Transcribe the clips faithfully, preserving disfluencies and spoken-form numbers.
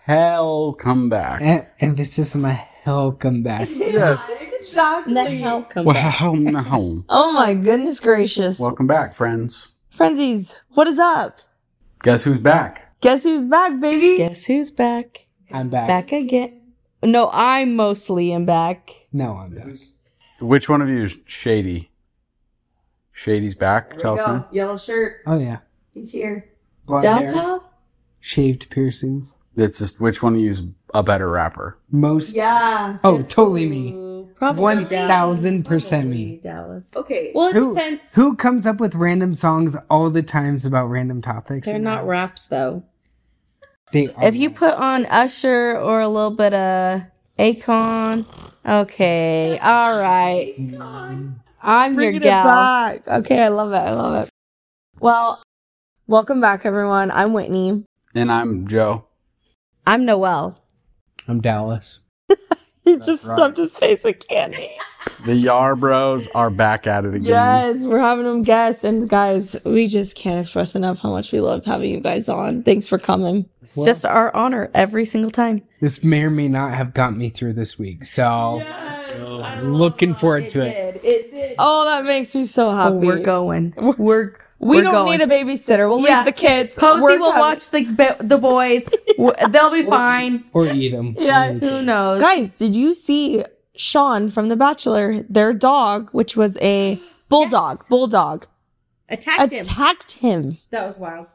hell come back. E- emphasis on the hell come back. Yes. Exactly. The hell come Well, back. no. Oh my goodness gracious. Welcome back, friends. Frenzies, what is up? Guess who's back? Guess who's back, baby? Guess who's back? I'm back. Back again. No, I'm mostly am back. No, I'm back. Which one of you is Shady? Shady's back, There we tell a go. friend. Yellow shirt. Oh, yeah. He's here. Blonde hair, Delco? shaved piercings. It's just which one of you is a better rapper? Most. Yeah. Oh, totally me. Ooh, Probably one Dallas. thousand percent Probably me. Dallas. Okay. Well, it Who, depends. who comes up with random songs all the times about random topics? They're not raps, though. They are If you put raps. on Usher or a little bit of Akon, okay, all right. I'm Bring your it gal. back. Okay, I love it. I love it. Well, welcome back, everyone. I'm Whitney. And I'm Joe. I'm Noelle. I'm Dallas. He That's just right. stuffed his face with candy. The Yar Bros are back at it again. Yes, we're having them guests. And guys, we just can't express enough how much we love having you guys on. Thanks for coming. It's just our honor every single time. This may or may not have got me through this week, so looking forward to it. It did. Oh, that makes me so Oh, happy. we're going. We're We we're don't going. need a babysitter. We'll Yeah. leave the kids. Posey We're will coming. watch the ba- the boys. W- They'll be fine. Or eat them. Yeah. Who knows, Guys, did you see Sean from The Bachelor? Their dog, which was a bulldog, Yes. bulldog, Attacked attacked him. That was wild.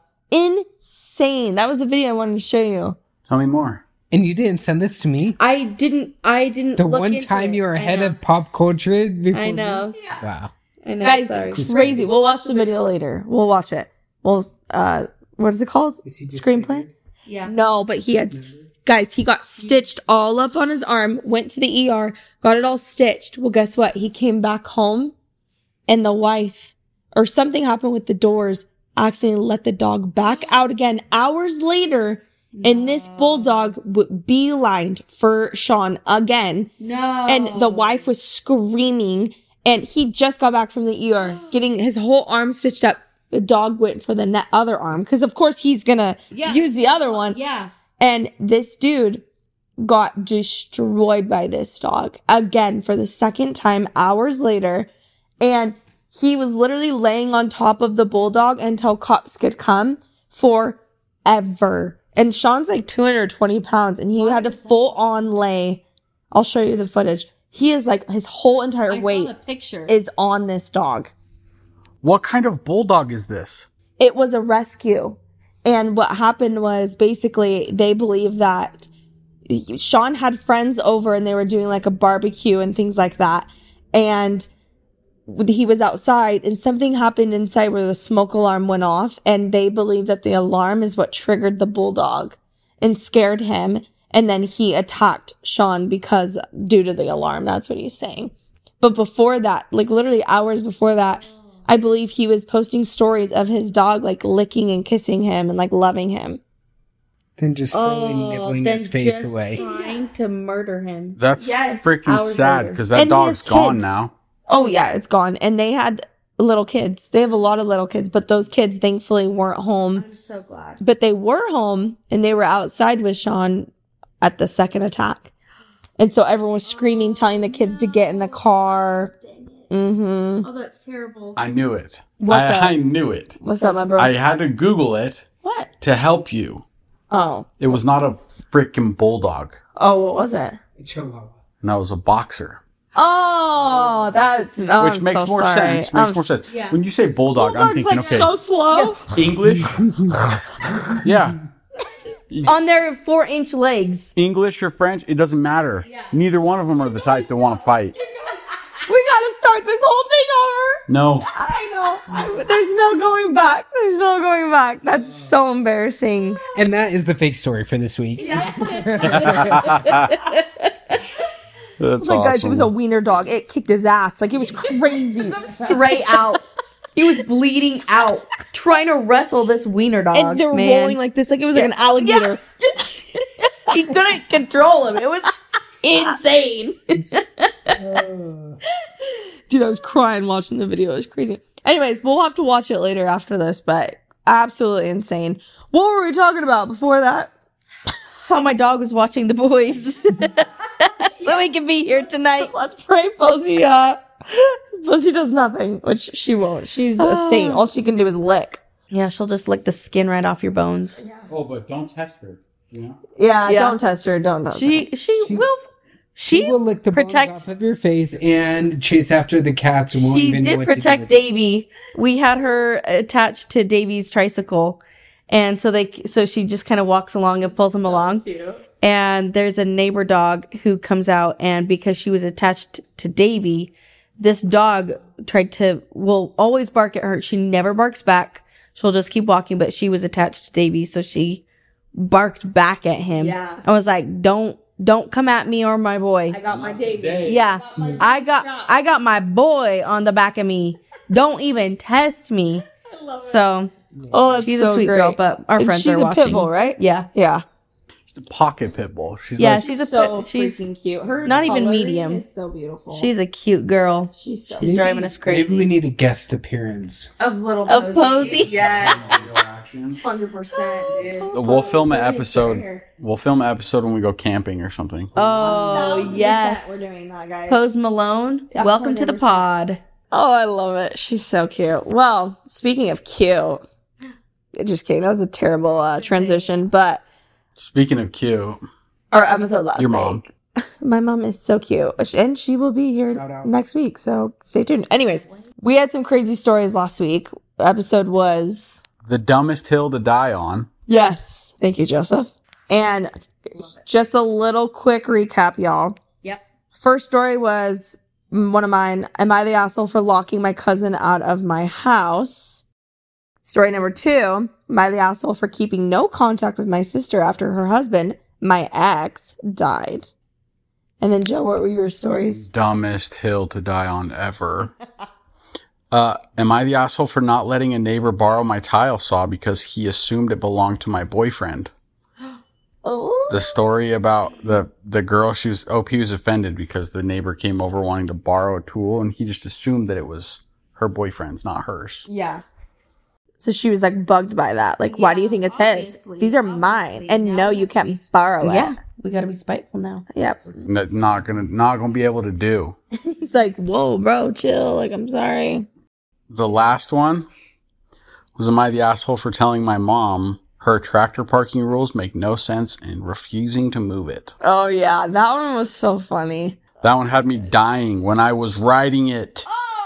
Insane. That was the video I wanted to show you. Tell me more. And you didn't send this to me? I didn't. I didn't. The look one into time it. you were I ahead know. of pop culture before I me? know. Wow. I know. Guys, sorry. crazy. We'll watch the video later. We'll watch it. We'll, uh, what is it called? Is he Screenplay? Yeah. No, but he had, guys, he got stitched all up on his arm, went to the E R, got it all stitched. Well, guess what? He came back home and the wife, or something happened with the doors, accidentally let the dog back out again hours later. And this bulldog w- beelined for Sean again. No. And the wife was screaming, and he just got back from the E R, getting his whole arm stitched up. The dog went for the ne- other arm, because of course he's gonna Yeah. use the other one. Yeah. And this dude got destroyed by this dog again for the second time hours later. And he was literally laying on top of the bulldog until cops could come forever. And Sean's like two hundred twenty pounds, and he had to full on lay. I'll show you the footage. He is like, his whole entire I weight saw the picture. is on this dog. What kind of bulldog is this? It was a rescue. And what happened was basically they believe that Sean had friends over and they were doing like a barbecue and things like that. And he was outside and something happened inside where the smoke alarm went off. And they believe that the alarm is what triggered the bulldog and scared him. And then he attacked Sean because due to the alarm. That's what he's saying. But before that, like literally hours before that, I believe he was posting stories of his dog like licking and kissing him and like loving him. Then just slowly oh, nibbling then his face just away. trying to murder him. That's Yes, freaking hours sad later. because that And he dog's has gone kids. now. Oh yeah, it's gone. And they had little kids. They have a lot of little kids, but those kids thankfully weren't home. I'm so glad. But they were home and they were outside with Sean at the second attack. And so everyone was screaming, telling the kids to get in the car. Mm-hmm. Oh, that's terrible. I knew it. What's I, up? I knew it. What's up, my bro? I had to Google it What? to help you. oh. It was not a freaking bulldog. Oh, what was it? Chihuahua. No, it was a boxer. Oh, that's oh, Which I'm makes so more sorry. sense. Makes I'm more sense. Yeah. When you say bulldog, I'm thinking, like okay, so slow. English? Yeah. On their four inch legs. English or French, it doesn't matter. Neither one of them are the type that want to fight. We gotta start this whole thing over. No. I know. I- There's no going back. There's no going back. That's so embarrassing. And that is the fake story for this week. That's Like, guys, it awesome. was a wiener dog. It kicked his ass. Like, it was crazy. Straight out. He was bleeding out, trying to wrestle this wiener dog. And they were man. rolling like this, like it was like an alligator. He couldn't control him. It was insane. Dude, I was crying watching the video. It was crazy. Anyways, we'll have to watch it later after this, but absolutely insane. What were we talking about before that? how my dog was watching The Boys. So he can be here tonight. Let's pray Posey up. Posey does nothing, which she won't. She's a saint. All she can do is lick. Yeah, she'll just lick the skin right off your bones. Oh, but don't test her. You know? Yeah, Yeah. don't test her. Don't test She, she She- will. She, She will lick the protect- bones off of your face and chase after the cats and won't she even know did what to do protect with it. Davy. We had her attached to Davy's tricycle, and so they, so she just kind of walks along and pulls him along. And there's a neighbor dog who comes out, and because she was attached to Davy, this dog tried to, will always bark at her. She never barks back. She'll just keep walking, but she was attached to Davy, so she barked back at him. Yeah. I was like, don't, don't come at me or my boy. I got my Davy. Yeah. I got, I got my boy on the back of me. Don't even test me. So Oh, that's she's so a sweet great. girl, but our And friends she's are a watching. pit bull, right? Yeah. Yeah. Pocket pit bull. She's Yeah, like, she's a so pit, she's freaking cute. Her not even coloring medium. is so beautiful. she's a cute girl. she's so She's driving us Maybe we crazy. need a guest appearance. of little Of Posey? Yes, action. hundred percent, dude. We'll film an episode. We'll film an episode when we go camping or something. Oh We're yes. doing that, guys. Pose Malone, Yeah, welcome to the one hundred pod. Oh, I love it. She's so cute. Well, speaking of cute, just kidding. That was a terrible uh, transition, but Speaking of cute, our episode last your week. mom. My mom is so cute, and she will be here Shout out. next week. So stay tuned. Anyways, we had some crazy stories last week. Episode was The dumbest hill to die on. yes. Thank you, Joseph. And just a little quick recap, y'all. Yep. First story was mm, one of mine. Am I the asshole for locking my cousin out of my house? Story number two. Am I the asshole for keeping no contact with my sister after her husband, my ex, died? And then, Joe, what were your stories? Dumbest hill to die on ever. Uh, am I the asshole for not letting a neighbor borrow my tile saw because he assumed it belonged to my boyfriend? Oh. The story about the the girl, she was, oh, he was offended because the neighbor came over wanting to borrow a tool and he just assumed that it was her boyfriend's, not hers. Yeah. So she was like bugged by that. Like, why do you think it's his? obviously, These are mine. obviously. And Now no, we you have to Oh, can't be- borrow Yeah, it. we gotta be spiteful now. Yep. N- Not gonna, not gonna be able to do. He's like, whoa, bro, chill. Like, I'm sorry. The last one was, am I the asshole for telling my mom her tractor parking rules make no sense and refusing to move it? Oh, yeah. That one was so funny. That one had me dying when I was riding it.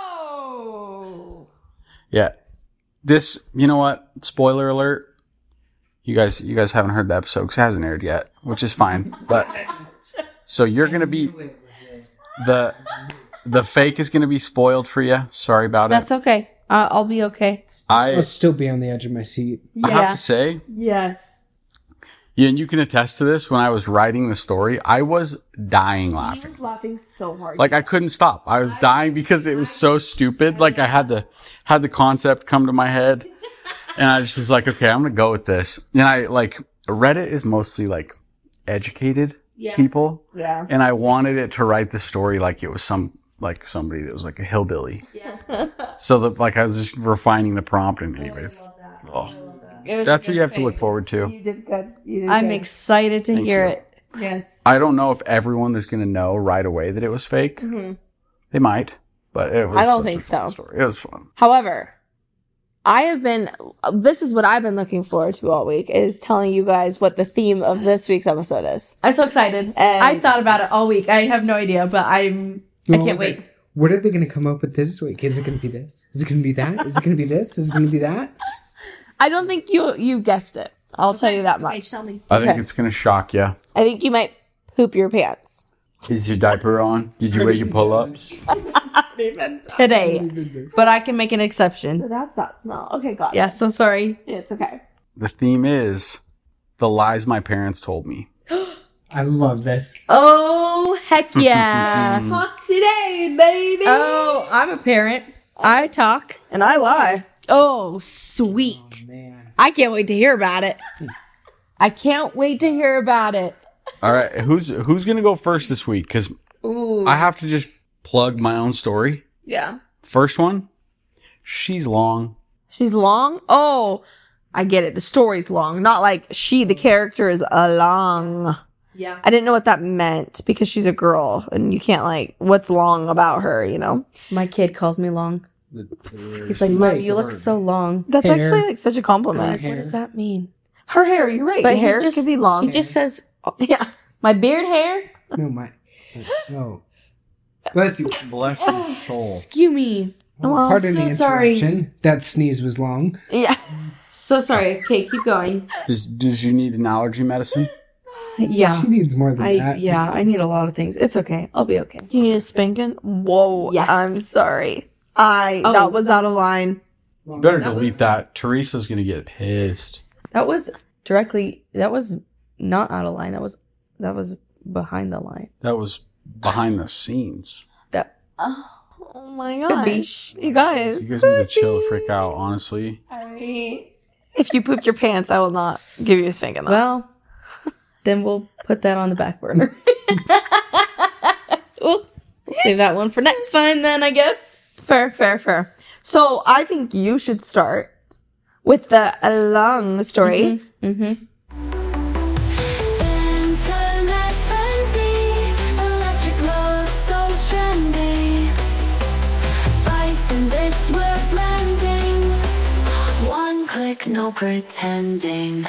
Oh. Yeah. This, you know what? Spoiler alert. You guys, you guys haven't heard the episode because it hasn't aired yet, which is fine. But so you're gonna be the the fake is gonna be spoiled for you. Sorry about That's it. okay. Uh, I'll be okay. I I'll still be on the edge of my seat. I Yeah. have to say, Yes. yeah, and you can attest to this. When I was writing the story, I was dying He laughing. was laughing so hard. Like I couldn't stop. I was dying because it was so stupid. Like I had the had the concept come to my head, and I just was like, okay, I'm gonna go with this. And I like Reddit is mostly like educated Yeah. people, yeah. and I wanted it to write the story like it was some like somebody that was like a hillbilly. Yeah. So that like I was just refining the prompt, and anyways, oh, that's what you have to look forward to. You did good. You did I'm good. excited to Thank hear you. it. Yes. I don't know if everyone is gonna know right away that it was fake. hmm They might, but it was. I don't such think a fun so. Story. It was fun. However, I have been, this is what I've been looking forward to all week, is telling you guys what the theme of this week's episode is. I'm so excited. And- I thought about it all week. I have no idea, but I'm. I What can't was wait. it? What are they going to come up with this week? Is it going to be this? Is it going to be that? Is it going to be this? Is it going to be that? I don't think you you guessed it. I'll tell you that much. tell me. I think Okay. it's gonna shock you. I think you might poop your pants. Is your diaper on? Did you wear your pull-ups? Today, but I can make an exception. So that's that smell. Okay, got Yeah, so sorry. it. It's okay. The theme is the lies my parents told me. I love this. Oh, heck yeah. Talk today, baby. Oh, I'm a parent. I talk. And I lie. Oh, sweet. Man. I can't wait to hear about it. I can't wait to hear about it. All right, who's who's gonna go first this week? Because Ooh. I have to just plug my own story. Yeah. First one, she's long. She's long. Oh, I get it. The story's long. Not like she, the character, is a long. Yeah. I didn't know what that meant because she's a girl and you can't like, what's long about her, you know? My kid calls me long. The- the- He's like, Mom, you look so long. That's Hair. actually like such a compliment. Hair. What does that mean? Her hair, you're right. But But he hair just- could be long. He just says, yeah. my beard hair? No, my. No. Bless you. Bless your soul. Excuse me. Well, Pardon so the sorry. interruption. That sneeze was long. Yeah. So sorry. Okay, keep going. Does, does you need an allergy medicine? Yeah. She needs more than I that. yeah, I need a lot of things. It's okay. I'll be okay. Do you need a spanking? Whoa. Yes. I'm sorry. I, Oh. that was out of line. Better That delete was- that. Teresa's gonna get pissed. That was directly that was not out of line. That was that was behind the line. That was behind the scenes. That Oh, oh my Could be. gosh. You guys. You guys need to chill the frick out, honestly. If you poop your pants, I will not give you a spanking. though. well, then we'll put that on the back burner. We'll save that one for next time then, I guess. Fair, fair, fair. So I think you should start with the long story. Mm-hmm. Internet frenzy, electric love so trendy. Bytes and bits we're blending. One click, no pretending.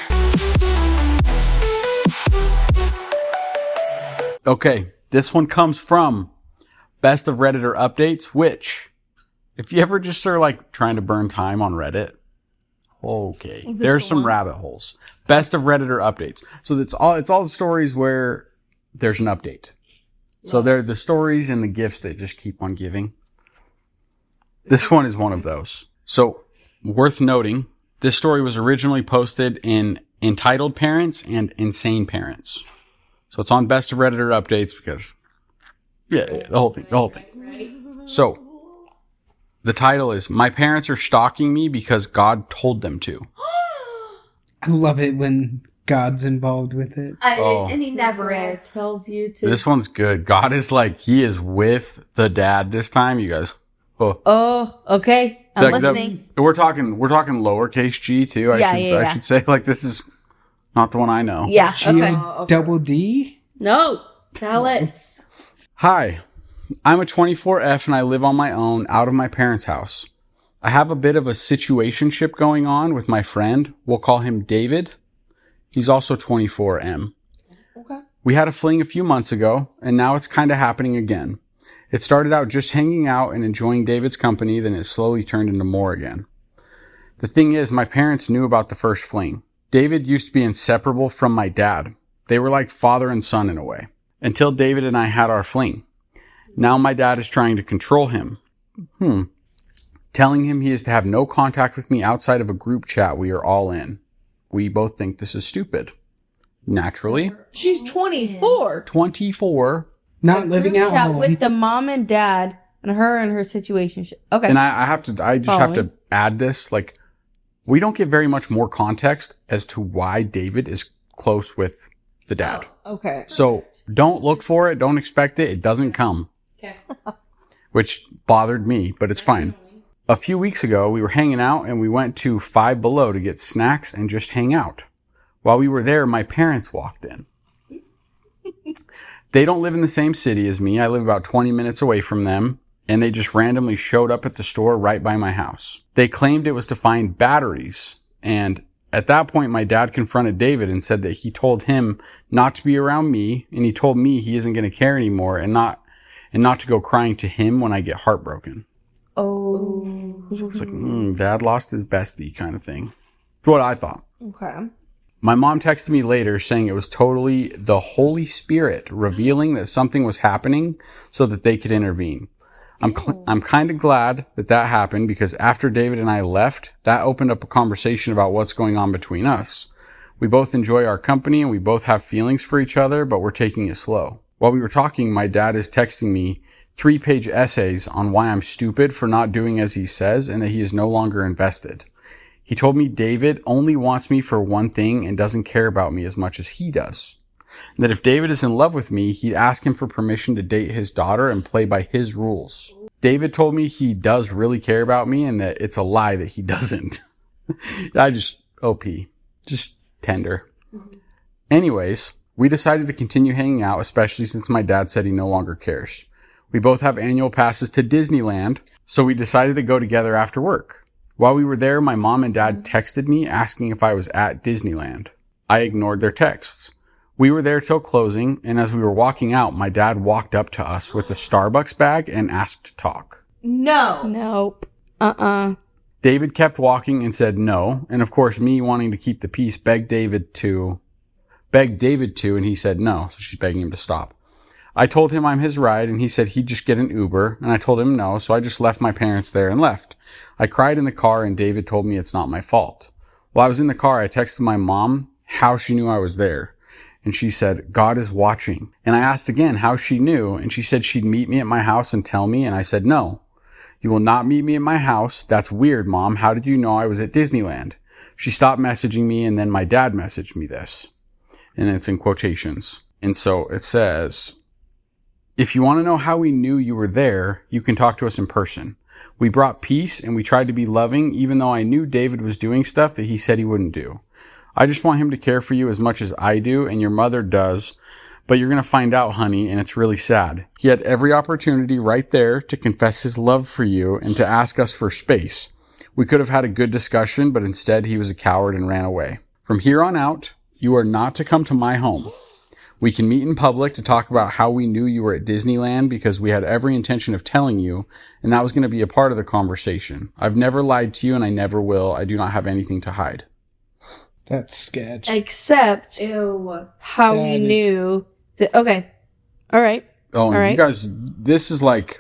Okay, this one comes from Best of Redditor Updates, which, if you ever just are like trying to burn time on Reddit, okay, this there's the some one? rabbit holes. Best of Redditor Updates. So it's all it's all the stories where there's an update. So they're the stories and the gifts that just keep on giving. This one is one of those. So worth noting, this story was originally posted in Entitled Parents and Insane Parents. So it's on Best of Redditor Updates because, yeah, yeah, the whole thing, the whole thing. So the title is, My Parents Are Stalking Me Because God Told Them to. I love it when God's involved with it. I, Oh. And he never is. Tells you to This one's good. God is like, he is with the dad this time, you guys. Oh. Oh, okay. I'm Like, the- listening. we're talking, we're talking lowercase g too. I Yeah, should, yeah, I yeah. should say like this is not the one I know. Yeah, G okay. O double D? No. Tell us. Hi, I'm a twenty-four F and I live on my own out of my parents' house. I have a bit of a situationship going on with my friend. We'll call him David. He's also twenty-four M. Okay. We had a fling a few months ago, and now it's kind of happening again. It started out just hanging out and enjoying David's company, then it slowly turned into more again. The thing is, my parents knew about the first fling. David used to be inseparable from my dad. They were like father and son in a way. Until David and I had our fling. Now my dad is trying to control him. Hmm. Telling him he is to have no contact with me outside of a group chat we are all in. We both think this is stupid. Naturally, She's twenty-four. twenty-four. Not living Group out chat home. with the mom and dad and her and her situation. Okay. And I, I have to, I just have Following. to add this, like, we don't get very much more context as to why David is close with the dad. Okay. So don't look for it. Don't expect it. It doesn't come. Okay. Which bothered me, but it's fine. A few weeks ago, we were hanging out and we went to Five Below to get snacks and just hang out. While we were there, my parents walked in. They don't live in the same city as me. I live about twenty minutes away from them, and they just randomly showed up at the store right by my house. They claimed it was to find batteries, and at that point, my dad confronted David and said that he told him not to be around me, and he told me he isn't going to care anymore, and not and not to go crying to him when I get heartbroken. Oh. So it's like, mm, dad lost his bestie kind of thing. That's what I thought. Okay. My mom texted me later saying it was totally the Holy Spirit revealing that something was happening so that they could intervene. I'm cl- I'm kind of glad that that happened because after David and I left, that opened up a conversation about what's going on between us. We both enjoy our company and we both have feelings for each other, but we're taking it slow. While we were talking, my dad is texting me three-page essays on why I'm stupid for not doing as he says and that he is no longer invested. He told me David only wants me for one thing and doesn't care about me as much as he does. And that if David is in love with me, he'd ask him for permission to date his daughter and play by his rules. David told me he does really care about me and that it's a lie that he doesn't. I just, O P. Just tender. Mm-hmm. Anyways, we decided to continue hanging out, especially since my dad said he no longer cares. We both have annual passes to Disneyland, so we decided to go together after work. While we were there, my mom and dad texted me asking if I was at Disneyland. I ignored their texts. We were there till closing, and as we were walking out, my dad walked up to us with a Starbucks bag and asked to talk. No. Nope. Uh-uh. David kept walking and said no, and of course me wanting to keep the peace begged David to, begged David to, and he said no, so she's begging him to stop. I told him I'm his ride, and he said he'd just get an Uber, and I told him no, so I just left my parents there and left. I cried in the car, and David told me it's not my fault. While I was in the car, I texted my mom how she knew I was there, and she said, God is watching. And I asked again how she knew, and she said she'd meet me at my house and tell me, and I said no. You will not meet me at my house. That's weird, Mom. How did you know I was at Disneyland? She stopped messaging me, and then my dad messaged me this, and it's in quotations. And so it says, if you want to know how we knew you were there, you can talk to us in person. We brought peace and we tried to be loving, even though I knew David was doing stuff that he said he wouldn't do. I just want him to care for you as much as I do and your mother does, but you're going to find out, honey, and it's really sad. He had every opportunity right there to confess his love for you and to ask us for space. We could have had a good discussion, but instead he was a coward and ran away. From here on out, you are not to come to my home. We can meet in public to talk about how we knew you were at Disneyland because we had every intention of telling you, and that was going to be a part of the conversation. I've never lied to you, and I never will. I do not have anything to hide. That's sketch. Except Ew. how That you is- knew that. Okay. All right. Oh, and All right. you guys, this is like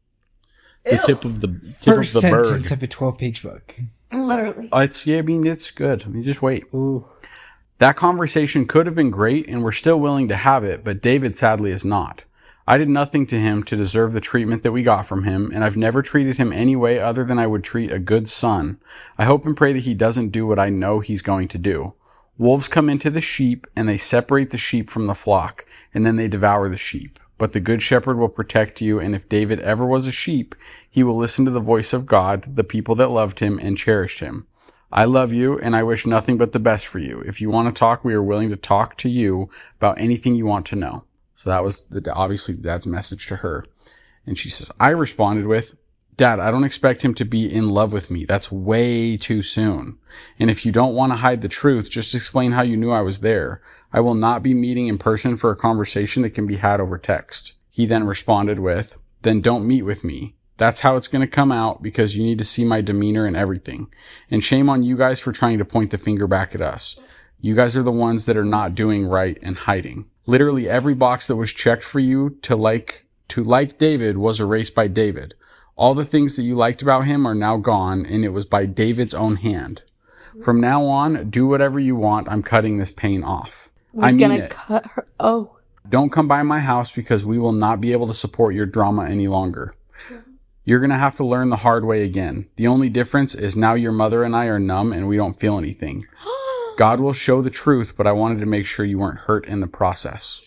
the Ew. tip of the tip First of the sentence bird. of a twelve-page book. Literally. Oh, it's, yeah, I mean, it's good. You just wait. Ooh. That conversation could have been great, and we're still willing to have it, but David sadly is not. I did nothing to him to deserve the treatment that we got from him, and I've never treated him any way other than I would treat a good son. I hope and pray that he doesn't do what I know he's going to do. Wolves come into the sheep, and they separate the sheep from the flock, and then they devour the sheep. But the good shepherd will protect you, and if David ever was a sheep, he will listen to the voice of God, the people that loved him and cherished him. I love you, and I wish nothing but the best for you. If you want to talk, we are willing to talk to you about anything you want to know. So that was the, obviously Dad's message to her. And she says, I responded with, Dad, I don't expect him to be in love with me. That's way too soon. And if you don't want to hide the truth, just explain how you knew I was there. I will not be meeting in person for a conversation that can be had over text. He then responded with, then don't meet with me. That's how it's going to come out because you need to see my demeanor and everything. And shame on you guys for trying to point the finger back at us. You guys are the ones that are not doing right and hiding. Literally every box that was checked for you to like, to like David was erased by David. All the things that you liked about him are now gone, and it was by David's own hand. From now on, do whatever you want. I'm cutting this pain off. We're I mean gonna it. cut her. Oh. Don't come by my house because we will not be able to support your drama any longer. You're going to have to learn the hard way again. The only difference is now your mother and I are numb and we don't feel anything. God will show the truth, but I wanted to make sure you weren't hurt in the process.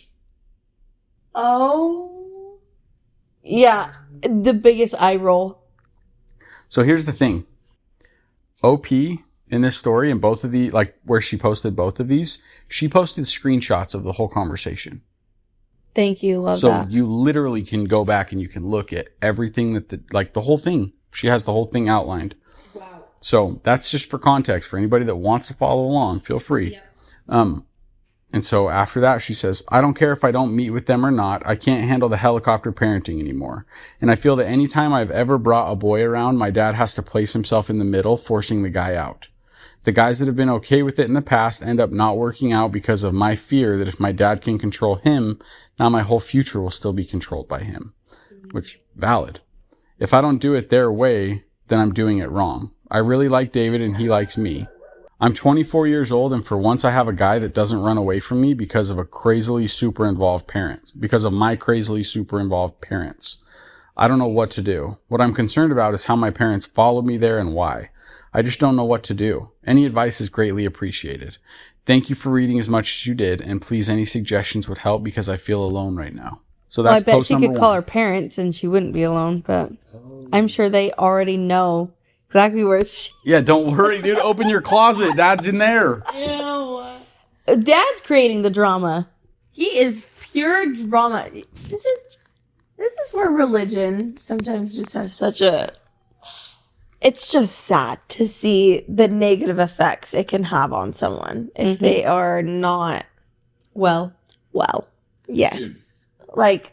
Oh. Yeah. The biggest eye roll. So here's the thing. O P in this story and both of the, like where she posted both of these, she posted screenshots of the whole conversation. Thank you. Love So that. you literally can go back and you can look at everything that the, like the whole thing. She has the whole thing outlined. Wow. So that's just for context for anybody that wants to follow along. Feel free. Yep. Um, and so after that, she says, I don't care if I don't meet with them or not. I can't handle the helicopter parenting anymore. And I feel that anytime I've ever brought a boy around, my dad has to place himself in the middle, forcing the guy out. The guys that have been okay with it in the past end up not working out because of my fear that if my dad can control him, now my whole future will still be controlled by him. Which, valid. If I don't do it their way, then I'm doing it wrong. I really like David and he likes me. I'm twenty-four years old and for once I have a guy that doesn't run away from me because of a crazily super involved parent. Because of my crazily super involved parents. I don't know what to do. What I'm concerned about is how my parents followed me there and why. I just don't know what to do. Any advice is greatly appreciated. Thank you for reading as much as you did, and please any suggestions would help because I feel alone right now. So that's Well, I bet post she number could call one. her parents and she wouldn't be alone, but I'm sure they already know exactly where she. Yeah, don't worry, dude. Open your closet. Dad's in there. Ew. Dad's creating the drama. He is pure drama. This is this is where religion sometimes just has such a. It's just sad to see the negative effects it can have on someone if Mm-hmm. they are not Well, well. Yes. Like,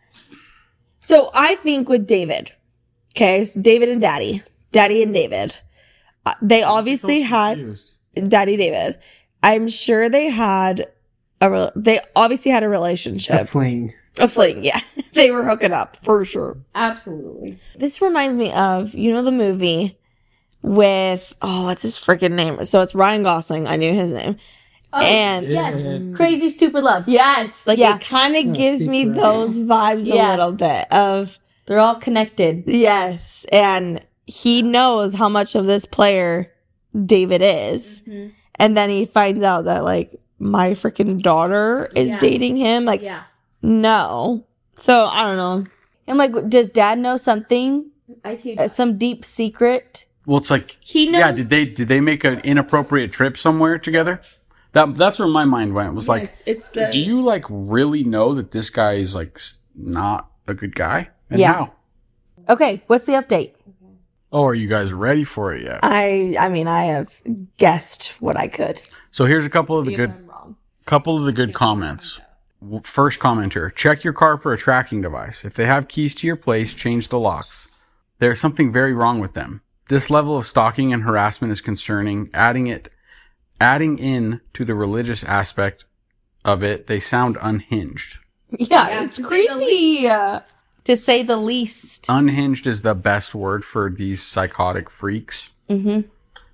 so I think with David, okay, so David and Daddy, Daddy and David, uh, they obviously had Daddy David. I'm sure they had a re- they obviously had a relationship, A fling. a fling. Yeah, they were hooking up for sure. absolutely. This reminds me of, you know, the movie with, oh, what's his freaking name? So it's Ryan Gosling. I knew his name. Oh, and yes, Crazy Stupid Love. yes, like Yeah. it kind of Oh, gives Steve me Carell. those vibes Yeah. a little bit of, They're all connected. yes. And he knows how much of this player David is. Mm-hmm. And then he finds out that, like, my freaking daughter is Yeah. dating him. Like, Yeah. no. So, I don't know. I'm like, does Dad know something? I see. Uh, some deep secret? Well, it's like, He knows. yeah, did they did they make an inappropriate trip somewhere together? That that's where my mind went. It was like, it's the. do you like really know that this guy is like s- not a good guy? And Yeah. how? Okay, what's the update? Oh, are you guys ready for it yet? I, I mean, I have guessed what I could. So here's a couple of the good wrong. couple of the good comments. W- First commenter, check your car for a tracking device. If they have keys to your place, change the locks. There's something very wrong with them. This level of stalking and harassment is concerning. Adding it, adding in to the religious aspect of it, they sound unhinged. Yeah, it's creepy. To say the least. Unhinged is the best word for these psychotic freaks. Mm-hmm.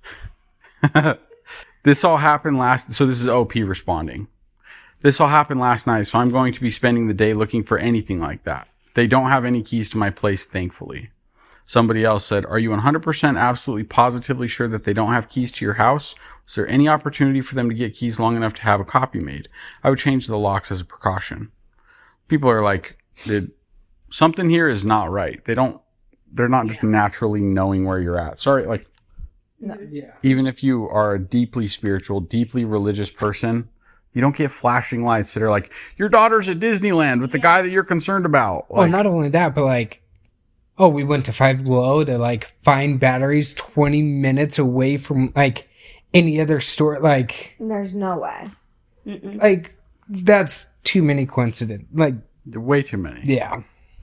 This all happened last, so this is O P responding. This all happened last night, so I'm going to be spending the day looking for anything like that. They don't have any keys to my place, thankfully. Somebody else said, are you one hundred percent absolutely positively sure that they don't have keys to your house? Is there any opportunity for them to get keys long enough to have a copy made? I would change the locks as a precaution. People are like, Did, something here is not right. They don't, they're not just naturally knowing where you're at. Sorry, like, Yeah. even if you are a deeply spiritual, deeply religious person, you don't get flashing lights that are like, your daughter's at Disneyland with the guy that you're concerned about. Well, Like, not only that, but like, oh, we went to Five Below to like find batteries twenty minutes away from like any other store. Like, There's no way. Mm-mm. like that's too many coincidence. Like, way too many. yeah.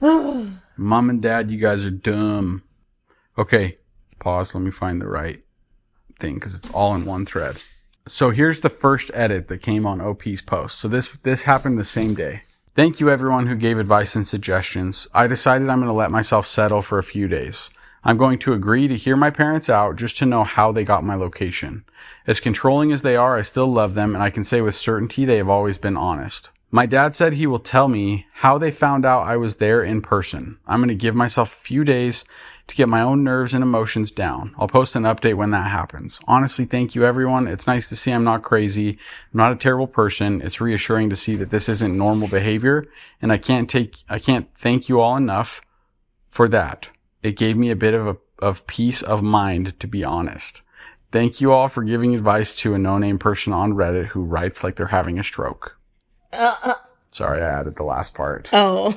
Mom and dad, you guys are dumb. Okay, pause. Let me find the right thing because it's all in one thread. So here's the first edit that came on O P's post. So this this happened the same day. Thank you everyone who gave advice and suggestions. I decided I'm going to let myself settle for a few days. I'm going to agree to hear my parents out just to know how they got my location. As controlling as they are, I still love them, and I can say with certainty they have always been honest. My dad said he will tell me how they found out I was there in person. I'm going to give myself a few days to get my own nerves and emotions down. I'll post an update when that happens. Honestly, thank you everyone. It's nice to see I'm not crazy. I'm not a terrible person. It's reassuring to see that this isn't normal behavior, and I can't take, I can't thank you all enough for that. It gave me a bit of a, of peace of mind, to be honest. Thank you all for giving advice to a no-name person on Reddit who writes like they're having a stroke. Uh, uh, Sorry, I added the last part. oh.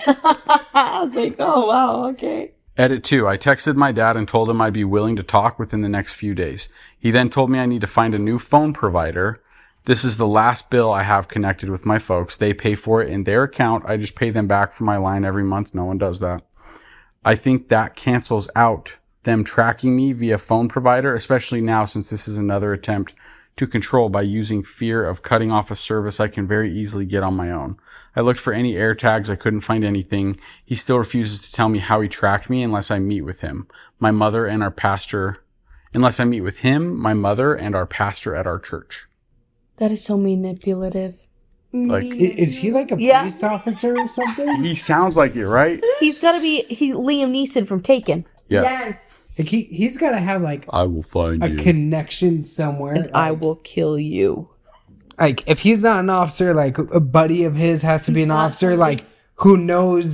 I was like, oh, wow, okay. Edit two. I texted my dad and told him I'd be willing to talk within the next few days. He then told me I need to find a new phone provider. This is the last bill I have connected with my folks. They pay for it in their account. I just pay them back for my line every month. No one does that. I think that cancels out them tracking me via phone provider, especially now since this is another attempt to control by using fear of cutting off a service I can very easily get on my own. I looked for any air tags. I couldn't find anything. He still refuses to tell me how he tracked me unless I meet with him, my mother and our pastor, unless I meet with him, my mother and our pastor at our church. That is so manipulative. Like, I- Is he like a Yeah. police officer or something? he sounds like it, right? He's got to be he Liam Neeson from Taken. Yeah. Yes. Like he he's got to have like I will find a you. connection somewhere. And I like- will kill you. like if he's not an officer, like a buddy of his has to be an officer, like who knows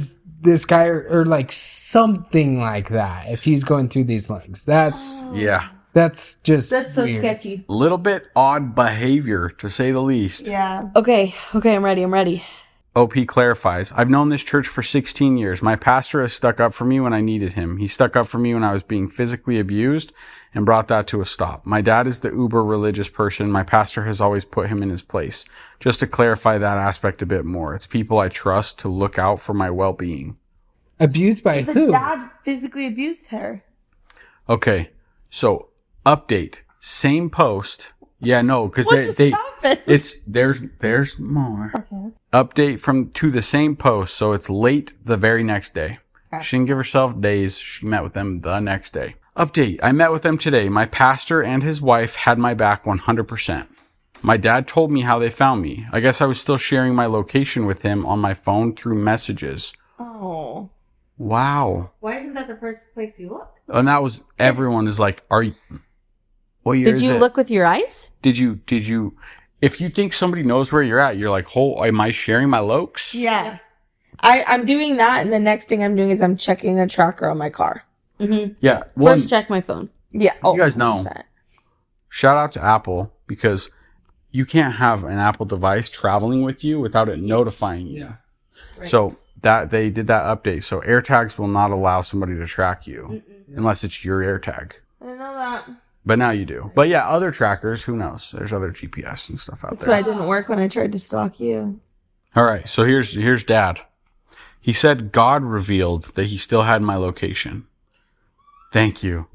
this guy or, or like something like that if he's going through these lengths. That's Yeah. that's just That's so weird. sketchy. Little bit odd behavior, to say the least. Yeah. Okay, okay, I'm ready. I'm ready. O P clarifies, I've known this church for sixteen years. My pastor has stuck up for me when I needed him. He stuck up for me when I was being physically abused and brought that to a stop. My dad is the uber religious person. My pastor has always put him in his place. Just to clarify that aspect a bit more, it's people I trust to look out for my well-being. Abused by The who? dad physically abused her. Okay, so update. Same post. Yeah, no, because What they, just they happened? it's there's there's more. Okay. Update from to the same post, so it's late the very next day. Okay. She didn't give herself days. She met with them the next day. Update. I met with them today. My pastor and his wife had my back one hundred percent. My dad told me how they found me. I guess I was still sharing my location with him on my phone through messages. Oh. Wow. Why isn't that the first place you look? And that was, everyone is like, are you, what year Did is you it? look with your eyes? Did you, did you, if you think somebody knows where you're at, you're like, oh, am I sharing my lokes? Yeah. I, I'm doing that, and the next thing I'm doing is I'm checking a tracker on my car. Mm-hmm. Yeah. Well, First, check my phone. Yeah. Oh, You guys know. one hundred percent. shout out to Apple, because you can't have an Apple device traveling with you without it notifying you. Yeah. So that they did that update. So AirTags will not allow somebody to track you unless it's your AirTag. I didn't know that. But now you do. But yeah, other trackers, who knows? There's other G P S and stuff out That's there. why it didn't work when I tried to stalk you. All right. So here's here's Dad. He said God revealed that he still had my location. Thank you.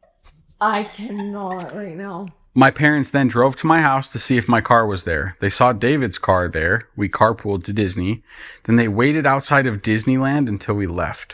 I cannot right now. My parents then drove to my house to see if my car was there. They saw David's car there. We carpooled to Disney. Then they waited outside of Disneyland until we left.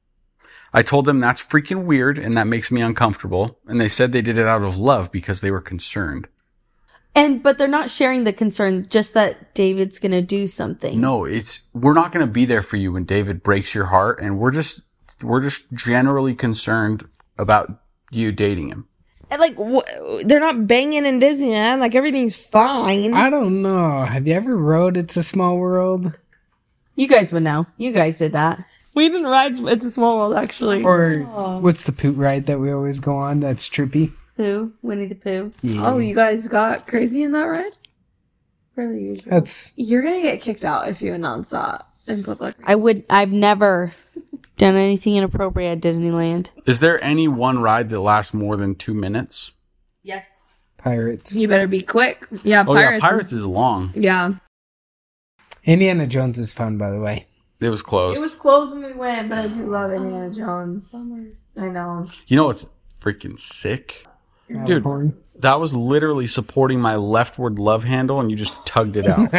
I told them that's freaking weird and that makes me uncomfortable. And they said they did it out of love because they were concerned. And but they're not sharing the concern, just that David's gonna do something. No, it's, we're not going to be there for you when David breaks your heart. And we're just, we're just generally concerned about you dating him. And like, wh- they're not banging in Disneyland. Like, everything's fine. I don't know. Have you ever rode It's a Small World? You guys would know. You guys did that. We didn't ride It's a Small World, actually. Or Oh. what's the poot ride that we always go on that's trippy? Who? Winnie the Pooh. Yeah. Oh, you guys got crazy in that ride? Fairly usual. That's You're gonna get kicked out if you announce that in public. I would. I've never done anything inappropriate at Disneyland. Is there any one ride that lasts more than two minutes? Yes. Pirates. You better be quick. Yeah, Oh Pirates. yeah, Pirates is long. Yeah. Indiana Jones is fun, by the way. It was closed. It was closed when we went, but I do love Indiana Jones. I know. You know what's freaking sick? Dude, Matterhorn. that was literally supporting my leftward love handle and you just tugged it out.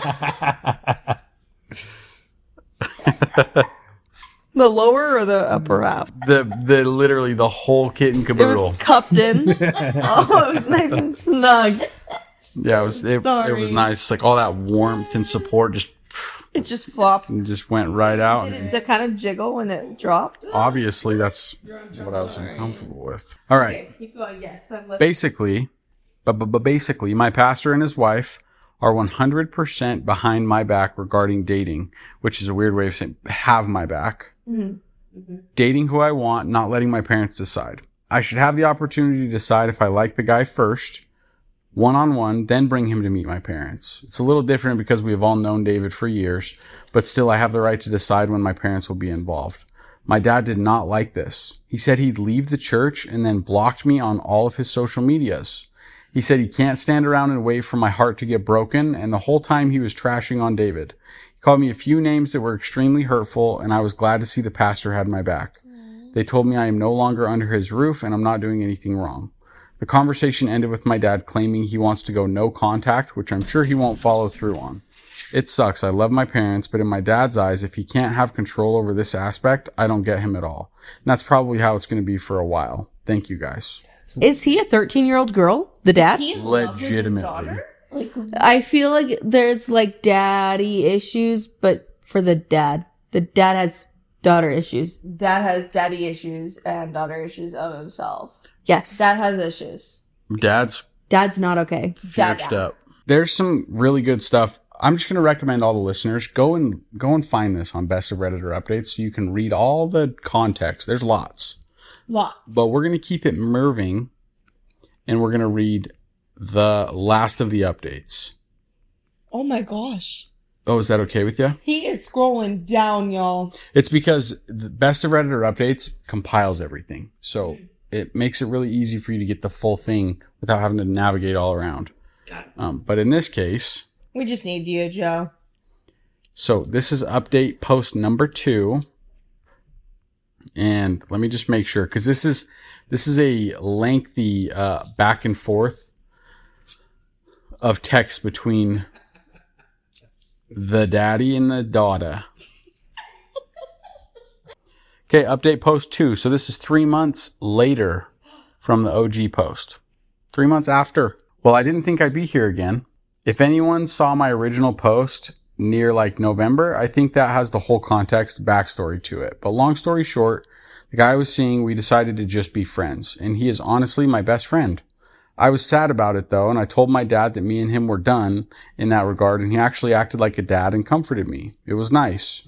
The lower or the upper half? the the literally the whole kit and It caboodle. was cupped in. Oh, it was nice and snug. Yeah, it was it, it Sorry. was nice. It's like all that warmth and support just It just flopped. and just went right out. And Did it kind of jiggle when it dropped? obviously that's what I was uncomfortable with. All right. Keep going. Yes, I'm listening. Basically, but, but, but basically, my pastor and his wife are one hundred percent behind my back regarding dating, which is a weird way of saying have my back. Dating who I want, not letting my parents decide. I should have the opportunity to decide if I like the guy first, one-on-one, then bring him to meet my parents. It's a little different because we have all known David for years, but still I have the right to decide when my parents will be involved. My dad did not like this. He said he'd leave the church and then blocked me on all of his social medias. He said he can't stand around and wait for my heart to get broken, and the whole time he was trashing on David. He called me a few names that were extremely hurtful, and I was glad to see the pastor had my back. They told me I am no longer under his roof and I'm not doing anything wrong. The conversation ended with my dad claiming he wants to go no contact, which I'm sure he won't follow through on. It sucks. I love my parents, but in my dad's eyes, if he can't have control over this aspect, I don't get him at all. And that's probably how it's going to be for a while. Thank you guys. Is he a thirteen-year-old girl? The dad? Legitimately. I feel like there's like daddy issues, but for the dad, the dad has daughter issues. Dad has daddy issues and daughter issues of himself. Yes. Dad has issues. Dad's Dad's not okay. Dad- fetched up. There's some really good stuff. I'm just going to recommend all the listeners go and go and find this on Best of Redditor Updates so you can read all the context. There's lots. Lots. But we're going to keep it moving, and we're going to read the last of the updates. Oh my gosh. Oh, is that okay with you? He is scrolling down, y'all. It's because the Best of Redditor Updates compiles everything. So it makes it really easy for you to get the full thing without having to navigate all around. Um, but in this case... We just need you, Joe. So this is update post number two. And let me just make sure, because this is this is a lengthy uh, back and forth of text between the daddy and the daughter. Okay, update post two. So this is three months later from the O G post. Three months after. Well, I didn't think I'd be here again. If anyone saw my original post near like November, I think that has the whole context backstory to it. But long story short, the guy I was seeing, we decided to just be friends. And he is honestly my best friend. I was sad about it though, and I told my dad that me and him were done in that regard, and he actually acted like a dad and comforted me. It was nice.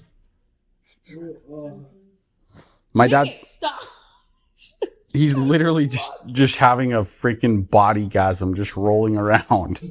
My dad... Stop. He's literally just, just having a freaking bodygasm, just rolling around.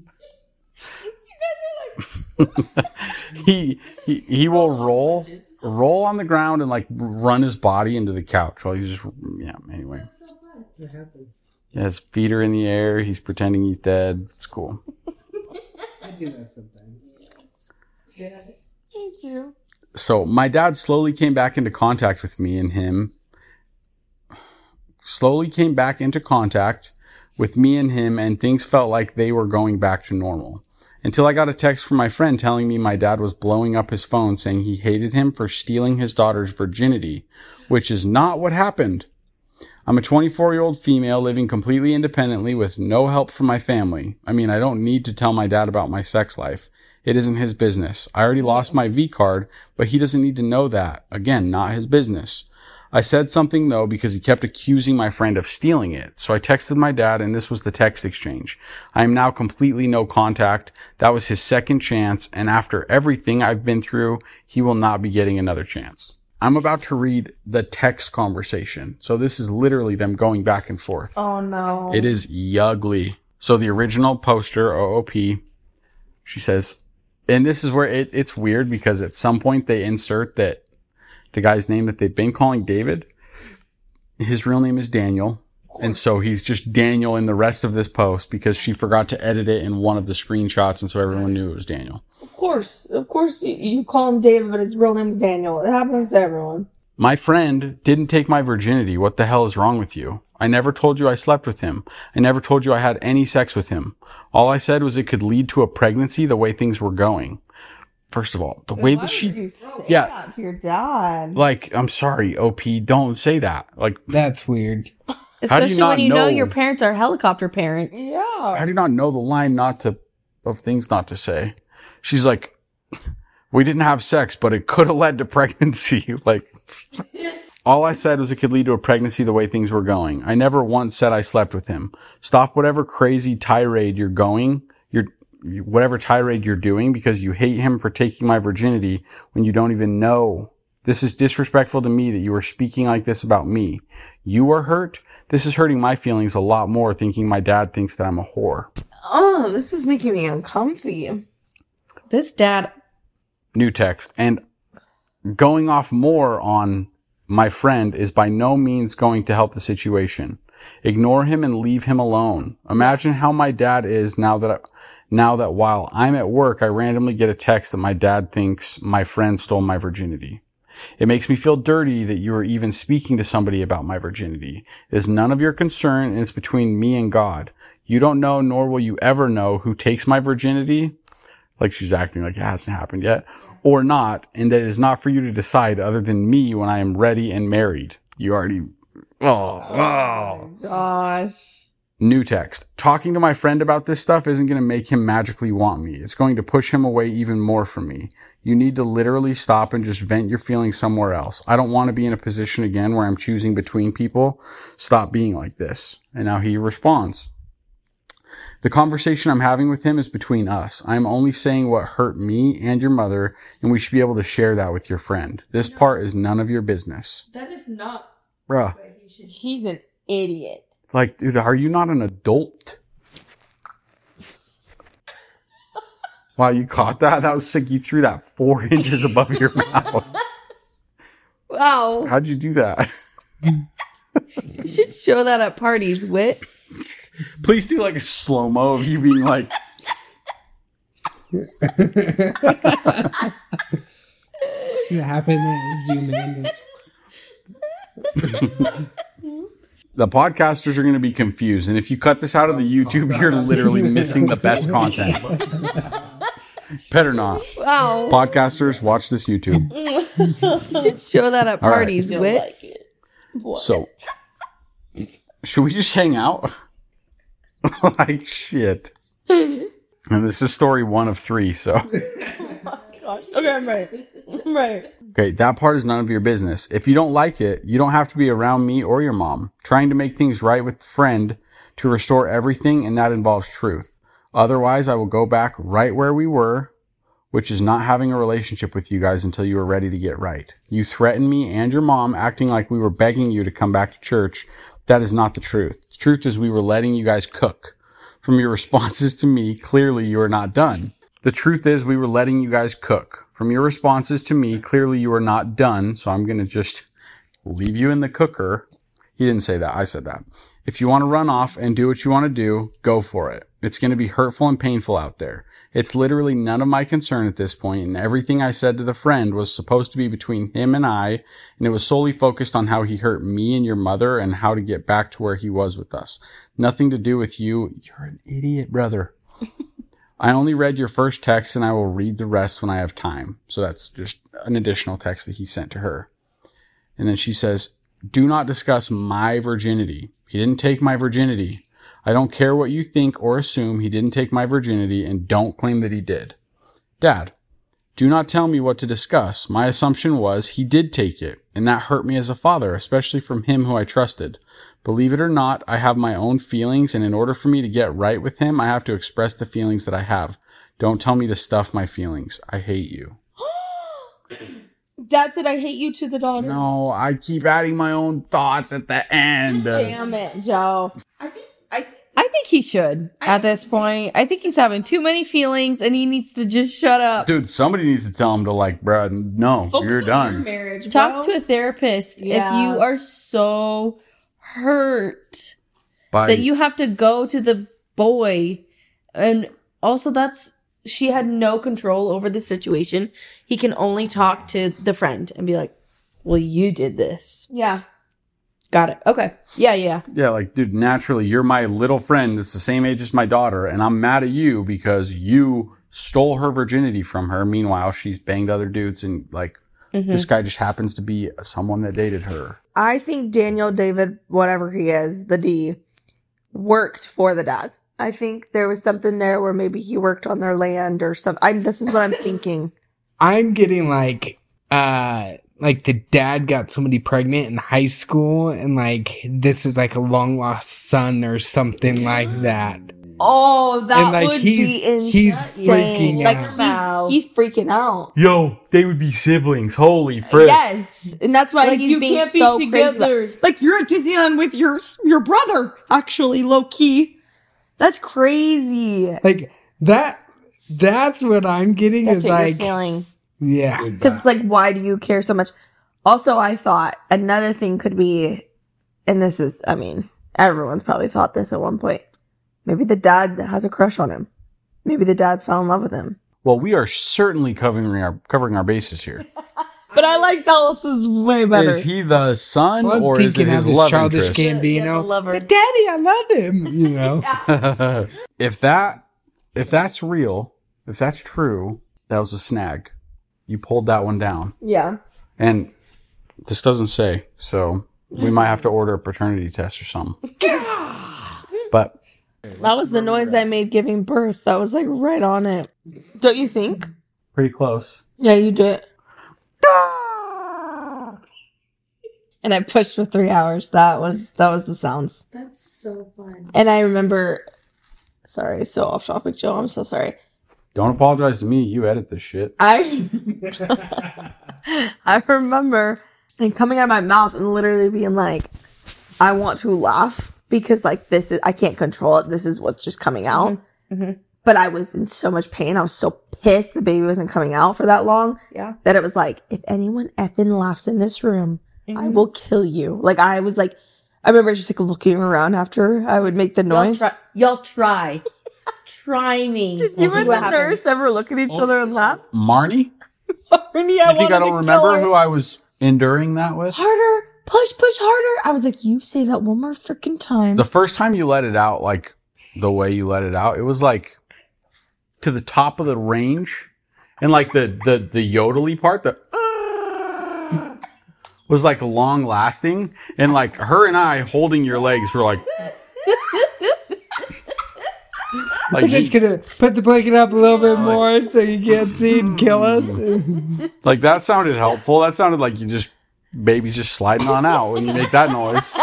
he, he he will roll roll on the ground and like run his body into the couch while he's just yeah anyway. Yeah, his feet are in the air. He's pretending he's dead. It's cool. I do that sometimes. Yeah, me too. So my dad slowly came back into contact with me and him. Slowly came back into contact with me and him, and things felt like they were going back to normal. Until I got a text from my friend telling me my dad was blowing up his phone saying he hated him for stealing his daughter's virginity, which is not what happened. I'm a twenty-four-year-old female living completely independently with no help from my family. I mean, I don't need to tell my dad about my sex life. It isn't his business. I already lost my V card, but he doesn't need to know that. Again, not his business. I said something, though, because he kept accusing my friend of stealing it. So I texted my dad, and this was the text exchange. I am now completely no contact. That was his second chance, and after everything I've been through, he will not be getting another chance. I'm about to read the text conversation. So this is literally them going back and forth. Oh, no. It is ugly. So the original poster, O O P, she says, and this is where it, it's weird because at some point they insert that the guy's name that they've been calling David, his real name is Daniel. And so he's just Daniel in the rest of this post because she forgot to edit it in one of the screenshots. And so everyone knew it was Daniel. Of course. Of course you, you call him David, but his real name is Daniel. It happens to everyone. My friend didn't take my virginity. What the hell is wrong with you? I never told you I slept with him. I never told you I had any sex with him. All I said was it could lead to a pregnancy the way things were going. First of all, the way that she, you say yeah, that to your dad? like, I'm sorry, O P, don't say that. Like, That's weird. Especially not when you know? know- your parents are helicopter parents. Yeah. I do not know the line not to, of things not to say. She's like, we didn't have sex, but it could have led to pregnancy. Like, all I said was it could lead to a pregnancy the way things were going. I never once said I slept with him. Stop whatever crazy tirade you're going, you're, whatever tirade you're doing because you hate him for taking my virginity when you don't even know. This is disrespectful to me that you are speaking like this about me. You are hurt. This is hurting my feelings a lot more thinking my dad thinks that I'm a whore. Oh, this is making me uncomfy. This dad, New text. And going off more on my friend is by no means going to help the situation. Ignore him and leave him alone. Imagine how my dad is now that I, now that while I'm at work, I randomly get a text that my dad thinks my friend stole my virginity. It makes me feel dirty that you are even speaking to somebody about my virginity. It is none of your concern, and it's between me and God. You don't know, nor will you ever know, who takes my virginity, like she's acting like it hasn't happened yet, or not, and that it is not for you to decide other than me when I am ready and married. You already... Oh, oh. Gosh. New text. Talking to my friend about this stuff isn't going to make him magically want me. It's going to push him away even more from me. You need to literally stop and just vent your feelings somewhere else. I don't want to be in a position again where I'm choosing between people. Stop being like this. And now he responds. The conversation I'm having with him is between us. I'm only saying what hurt me and your mother, and we should be able to share that with your friend. This part is none of your business. That is not. Bruh. He's an idiot. Like, dude, are you not an adult? Wow, you caught that? That was sick. You threw that four inches above your mouth. Wow. How'd you do that? You should show that at parties, Wit. Please do like a slow-mo of you being like... See what happened there? Zoom in. The podcasters are going to be confused. And if you cut this out of the YouTube, you're literally missing the best content. Better not. Wow. Podcasters, watch this YouTube. You should show that at All right. parties, Wit. Like it. So, should we just hang out? Like shit. And this is story one of three, so. Gosh. Okay, I'm right. I'm right. Okay, that part is none of your business. If you don't like it, you don't have to be around me or your mom. Trying to make things right with the friend to restore everything, and that involves truth. Otherwise, I will go back right where we were, which is not having a relationship with you guys until you are ready to get right. You threatened me and your mom, acting like we were begging you to come back to church. That is not the truth. The truth is we were letting you guys cook. From your responses to me, clearly you are not done. The truth is we were letting you guys cook. From your responses to me, clearly you are not done. So I'm going to just leave you in the cooker. He didn't say that. I said that. If you want to run off and do what you want to do, go for it. It's going to be hurtful and painful out there. It's literally none of my concern at this point, and everything I said to the friend was supposed to be between him and I, and it was solely focused on how he hurt me and your mother and how to get back to where he was with us. Nothing to do with you. You're an idiot, brother. I only read your first text, and I will read the rest when I have time. So that's just an additional text that he sent to her. And then she says, do not discuss my virginity. He didn't take my virginity. I don't care what you think or assume. He didn't take my virginity, and don't claim that he did. Dad, do not tell me what to discuss. My assumption was he did take it, and that hurt me as a father, especially from him who I trusted. Believe it or not, I have my own feelings, and in order for me to get right with him, I have to express the feelings that I have. Don't tell me to stuff my feelings. I hate you. Dad said I hate you to the daughter. No, I keep adding my own thoughts at the end. Damn it, Joe. I think I I think he should at this point. I think he's having too many feelings and he needs to just shut up. Dude, somebody needs to tell him to like, bruh, no, focus you're on done. your marriage, Talk bro. to a therapist Yeah. if you are so hurt Bye. that you have to go to the boy. And also that's, she had no control over the situation. He can only talk to the friend and be like, well, you did this. Yeah. Got it. Okay. Yeah, yeah. Yeah, like, dude, naturally, you're my little friend that's the same age as my daughter, and I'm mad at you because you stole her virginity from her. Meanwhile, she's banged other dudes, and, like, Mhm. this guy just happens to be someone that dated her. I think Daniel David, whatever he is, the D, worked for the dad. I think there was something there where maybe he worked on their land or something. I'm, this is what I'm thinking. I'm getting like, uh, like the dad got somebody pregnant in high school, and like this is like a long lost son or something like that. Oh, that And, like, would he's- be insane. he's freaking like, out. He's, he's freaking out. Yo, they would be siblings. Holy frick. Yes, and that's why Like, he's you being can't be so crazy. together. About, like you're at Disneyland with your your brother, actually, low key. That's crazy. Like that. That's what I'm getting That's is what like, you're feeling. yeah. Because it's like, why do you care so much? Also, I thought another thing could be, and this is, I mean, everyone's probably thought this at one point. Maybe the dad has a crush on him. Maybe the dad fell in love with him. Well, we are certainly covering our covering our bases here. But I like Dallas's way better. Is he the son, Well, I'm or is it thinking his of this love childish interest? game. Yeah, Gambino. the lover. But daddy, I love him. You know. if that if that's real, if that's true, that was a snag. You pulled that one down. Yeah. And this doesn't say, so we might have to order a paternity test or something. But That was the noise I made giving birth. That was like right on it. Don't you think? pretty close. Yeah, you do it. And I pushed for three hours. That was that was the sounds. That's so fun. And I remember Sorry, so off topic, Joe. I'm so sorry. Don't apologize to me. You edit this shit. I I remember and coming out of my mouth and literally being like, I want to laugh because like this is I can't control it. This is what's just coming out. Mm-hmm. Mm-hmm. But I was in so much pain. I was so pissed the baby wasn't coming out for that long. Yeah. That it was like, if anyone effing laughs in this room, Mm-hmm. I will kill you. Like I was like, I remember just like looking around after I would make the noise. Y'all try. Y'all try. try me. Did you We'll see and what the happens. nurse ever look at each Oh. other and laugh? Marnie? Marnie, I You think wanted I don't to remember kill her. who I was enduring that with? Harder, push, push harder. I was like, you say that one more freaking time. The first time you let it out, like the way you let it out, it was like to the top of the range, and like the the the yodely part, the was like long lasting, and like her and I holding your legs were like, like We're just you- gonna put the blanket up a little bit more so you can't see and kill us. like that sounded helpful. That sounded like you just baby's just sliding on out when you make that noise.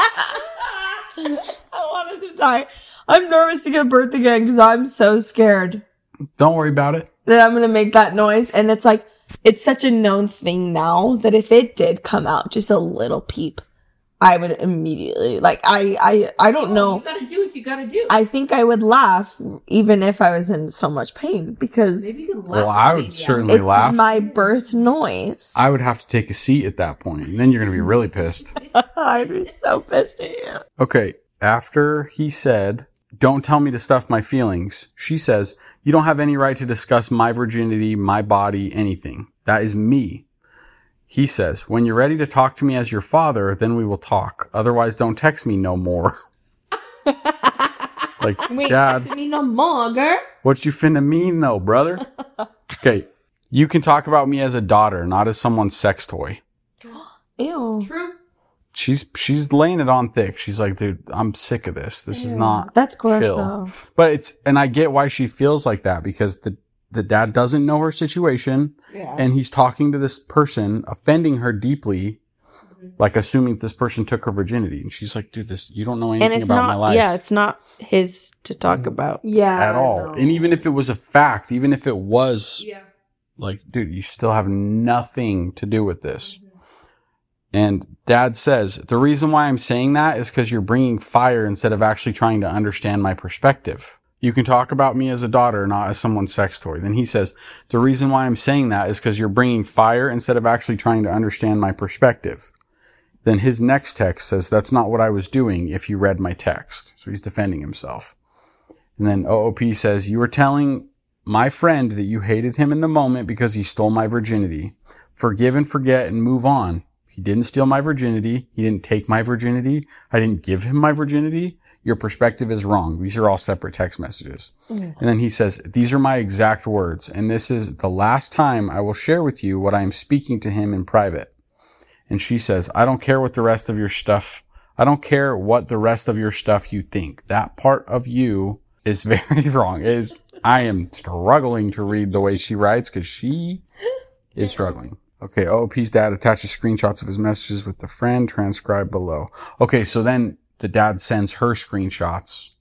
I wanted to die. I'm nervous to give birth again because I'm so scared Don't worry about it. that I'm going to make that noise. And it's like, it's such a known thing now that if it did come out just a little peep, I would immediately, like, I, I, I don't know. You gotta do what you gotta do. I think I would laugh even if I was in so much pain because Maybe you could laugh. Well, I would baby out. certainly it's laugh. my birth noise. I would have to take a seat at that point, and then you're going to be really pissed. I'd be so pissed at you. Okay, after he said, "Don't tell me to stuff my feelings," she says, "You don't have any right to discuss my virginity, my body, anything. That is me." He says, "When you're ready to talk to me as your father, then we will talk. Otherwise, don't text me no more." Like, Wait, Dad, texting me no more, girl. what you finna mean though, brother? Okay, you can talk about me as a daughter, not as someone's sex toy. Ew. True. She's she's laying it on thick. She's like, dude, I'm sick of this. This is not That's gross, chill. though. But it's, and I get why she feels like that, because the, the dad doesn't know her situation, Yeah. and he's talking to this person, offending her deeply, like assuming this person took her virginity. And she's like, dude, this, you don't know anything and it's about not. my life Yeah, it's not his to talk about. Yeah. at all. no. And even if it was a fact, even if it was Yeah. like, dude, you still have nothing to do with this. And Dad says, the reason why I'm saying that is because you're bringing fire instead of actually trying to understand my perspective. You can talk about me as a daughter, not as someone's sex toy. Then he says, the reason why I'm saying that is because you're bringing fire instead of actually trying to understand my perspective. Then his next text says, that's not what I was doing if you read my text. So he's defending himself. And then O O P says, you were telling my friend that you hated him in the moment because he stole my virginity. Forgive and forget and move on. He didn't steal my virginity. He didn't take my virginity. I didn't give him my virginity. Your perspective is wrong. These are all separate text messages. And then he says, these are my exact words, and this is the last time I will share with you what I am speaking to him in private. And she says, I don't care what the rest of your stuff, I don't care what the rest of your stuff you think. That part of you is very wrong. It is, I am struggling to read the way she writes because she is struggling. Okay, O O P's dad attaches screenshots of his messages with the friend, transcribed below. Okay, so then the dad sends her screenshots.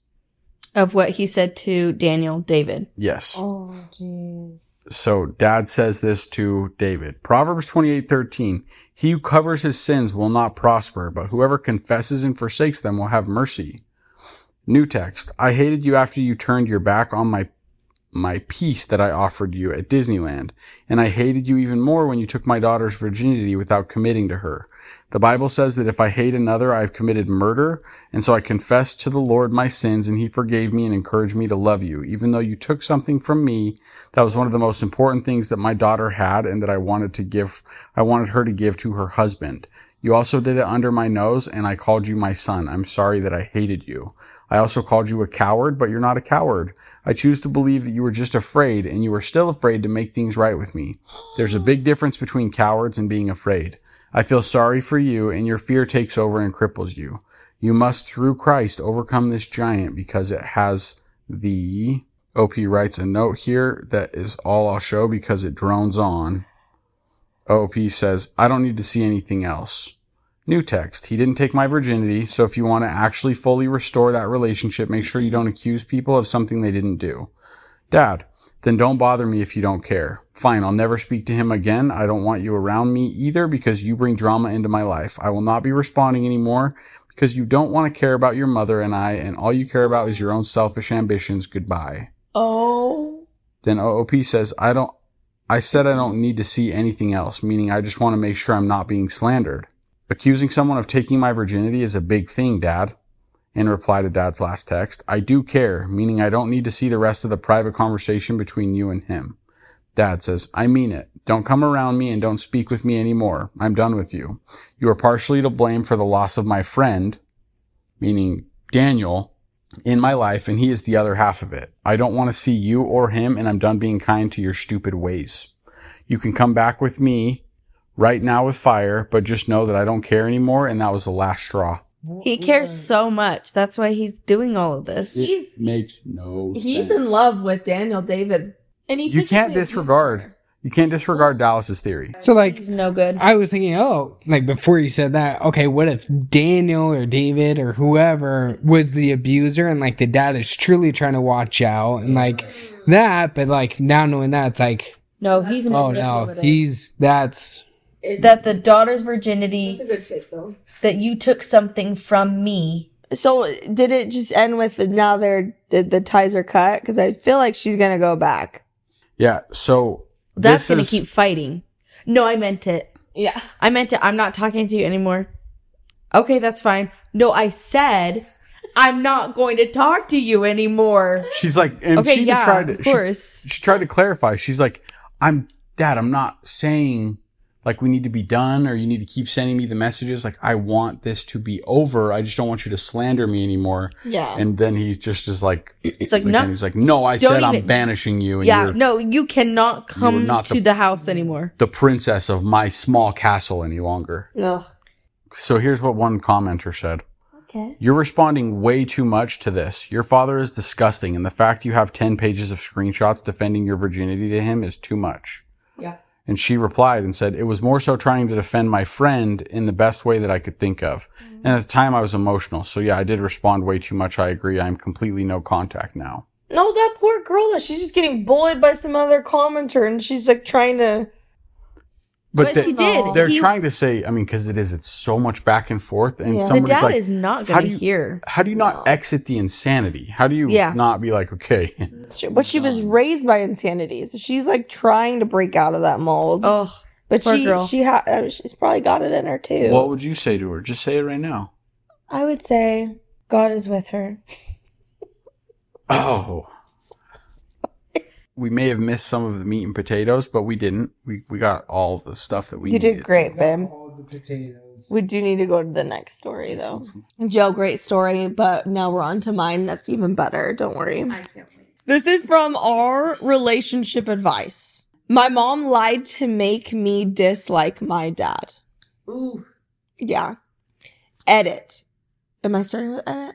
Of what he said to Daniel David. Yes. Oh, jeez. So dad says this to David. Proverbs twenty-eight thirteen. He who covers his sins will not prosper, but whoever confesses and forsakes them will have mercy. New text. I hated you after you turned your back on my my peace that I offered you at Disneyland. And I hated you even more when you took my daughter's virginity without committing to her. The Bible says that if I hate another, I have committed murder. And so I confessed to the Lord my sins, and he forgave me and encouraged me to love you. Even though you took something from me that was one of the most important things that my daughter had and that I wanted to give, I wanted her to give to her husband. You also did it under my nose, and I called you my son. I'm sorry that I hated you. I also called you a coward, but you're not a coward. I choose to believe that you were just afraid, and you were still afraid to make things right with me. There's a big difference between cowards and being afraid. I feel sorry for you, and your fear takes over and cripples you. You must, through Christ, overcome this giant because it has the... O P writes a note here that is all I'll show because it drones on. O P says, I don't need to see anything else. New text. He didn't take my virginity, so if you want to actually fully restore that relationship, make sure you don't accuse people of something they didn't do. Dad, then don't bother me if you don't care. Fine, I'll never speak to him again. I don't want you around me either because you bring drama into my life. I will not be responding anymore because you don't want to care about your mother and I, and all you care about is your own selfish ambitions. Goodbye. Oh. Then O O P says, I don't, I said I don't need to see anything else, meaning I just want to make sure I'm not being slandered. Accusing someone of taking my virginity is a big thing, Dad. In reply to Dad's last text, I do care, meaning I don't need to see the rest of the private conversation between you and him. Dad says, I mean it. Don't come around me and don't speak with me anymore. I'm done with you. You are partially to blame for the loss of my friend, meaning Daniel, in my life, and he is the other half of it. I don't want to see you or him, and I'm done being kind to your stupid ways. You can come back with me right now with fire, but just know that I don't care anymore, and that was the last straw. He cares so much. That's why he's doing all of this. It makes no sense. He's in love with Daniel David. And he You can't disregard. You can't disregard Dallas's theory. So, like, He's no good. I was thinking, oh, like before you said that, okay, what if Daniel or David or whoever was the abuser and like the dad is truly trying to watch out and like that, but like now knowing that, it's like, No, he's oh no, he's, that's, that the daughter's virginity, That's a good tip, though. that you took something from me. So did it just end with now they're the, the ties are cut? Because I feel like she's gonna go back. Yeah, so That's this going to is- keep fighting. No, I meant it. Yeah. I meant it. I'm not talking to you anymore. Okay, that's fine. No, I said I'm not going to talk to you anymore. She's like, and Okay, she yeah, tried to, of she- course. She, tried to clarify. She's like, I'm, Dad, I'm not saying like we need to be done or you need to keep sending me the messages. Like, I want this to be over. I just don't want you to slander me anymore. Yeah. And then he just is like, It's like, again, no. he's like, no, I Don't said I'm even- banishing you. And Yeah, you're no, you cannot come not to the- the house anymore. the princess of my small castle any longer. Ugh. So here's what one commenter said. Okay. You're responding way too much to this. Your father is disgusting, and the fact you have ten pages of screenshots defending your virginity to him is too much. Yeah. And she replied and said, it was more so trying to defend my friend in the best way that I could think of. Mm-hmm. And at the time I was emotional. So yeah, I did respond way too much. I agree. I'm completely no contact now. No, that poor girl that she's just getting bullied by some other commenter and she's like trying to. But the- she did. They're He- trying to say, I mean, because it is, it's so much back and forth. And Yeah. The The somebody's dad like, is not how going do to you- hear. how do you not exit the insanity? How do you Yeah. not be like, okay, But she was raised by insanity, so she's like trying to break out of that mold. Oh, but poor she girl. she ha- uh, she's probably got it in her too. what would you say to her? Just say it right now. I would say God is with her. Oh. We may have missed some of the meat and potatoes, but we didn't. We we got all the stuff that we You needed. did great, babe. all the potatoes. We do need to go to the next story though. Joe, great story, but now we're on to mine. That's even better. Don't worry. I can't wait. This is from our relationship advice. My mom lied to make me dislike my dad. Ooh. Yeah. Edit. Am I starting with edit?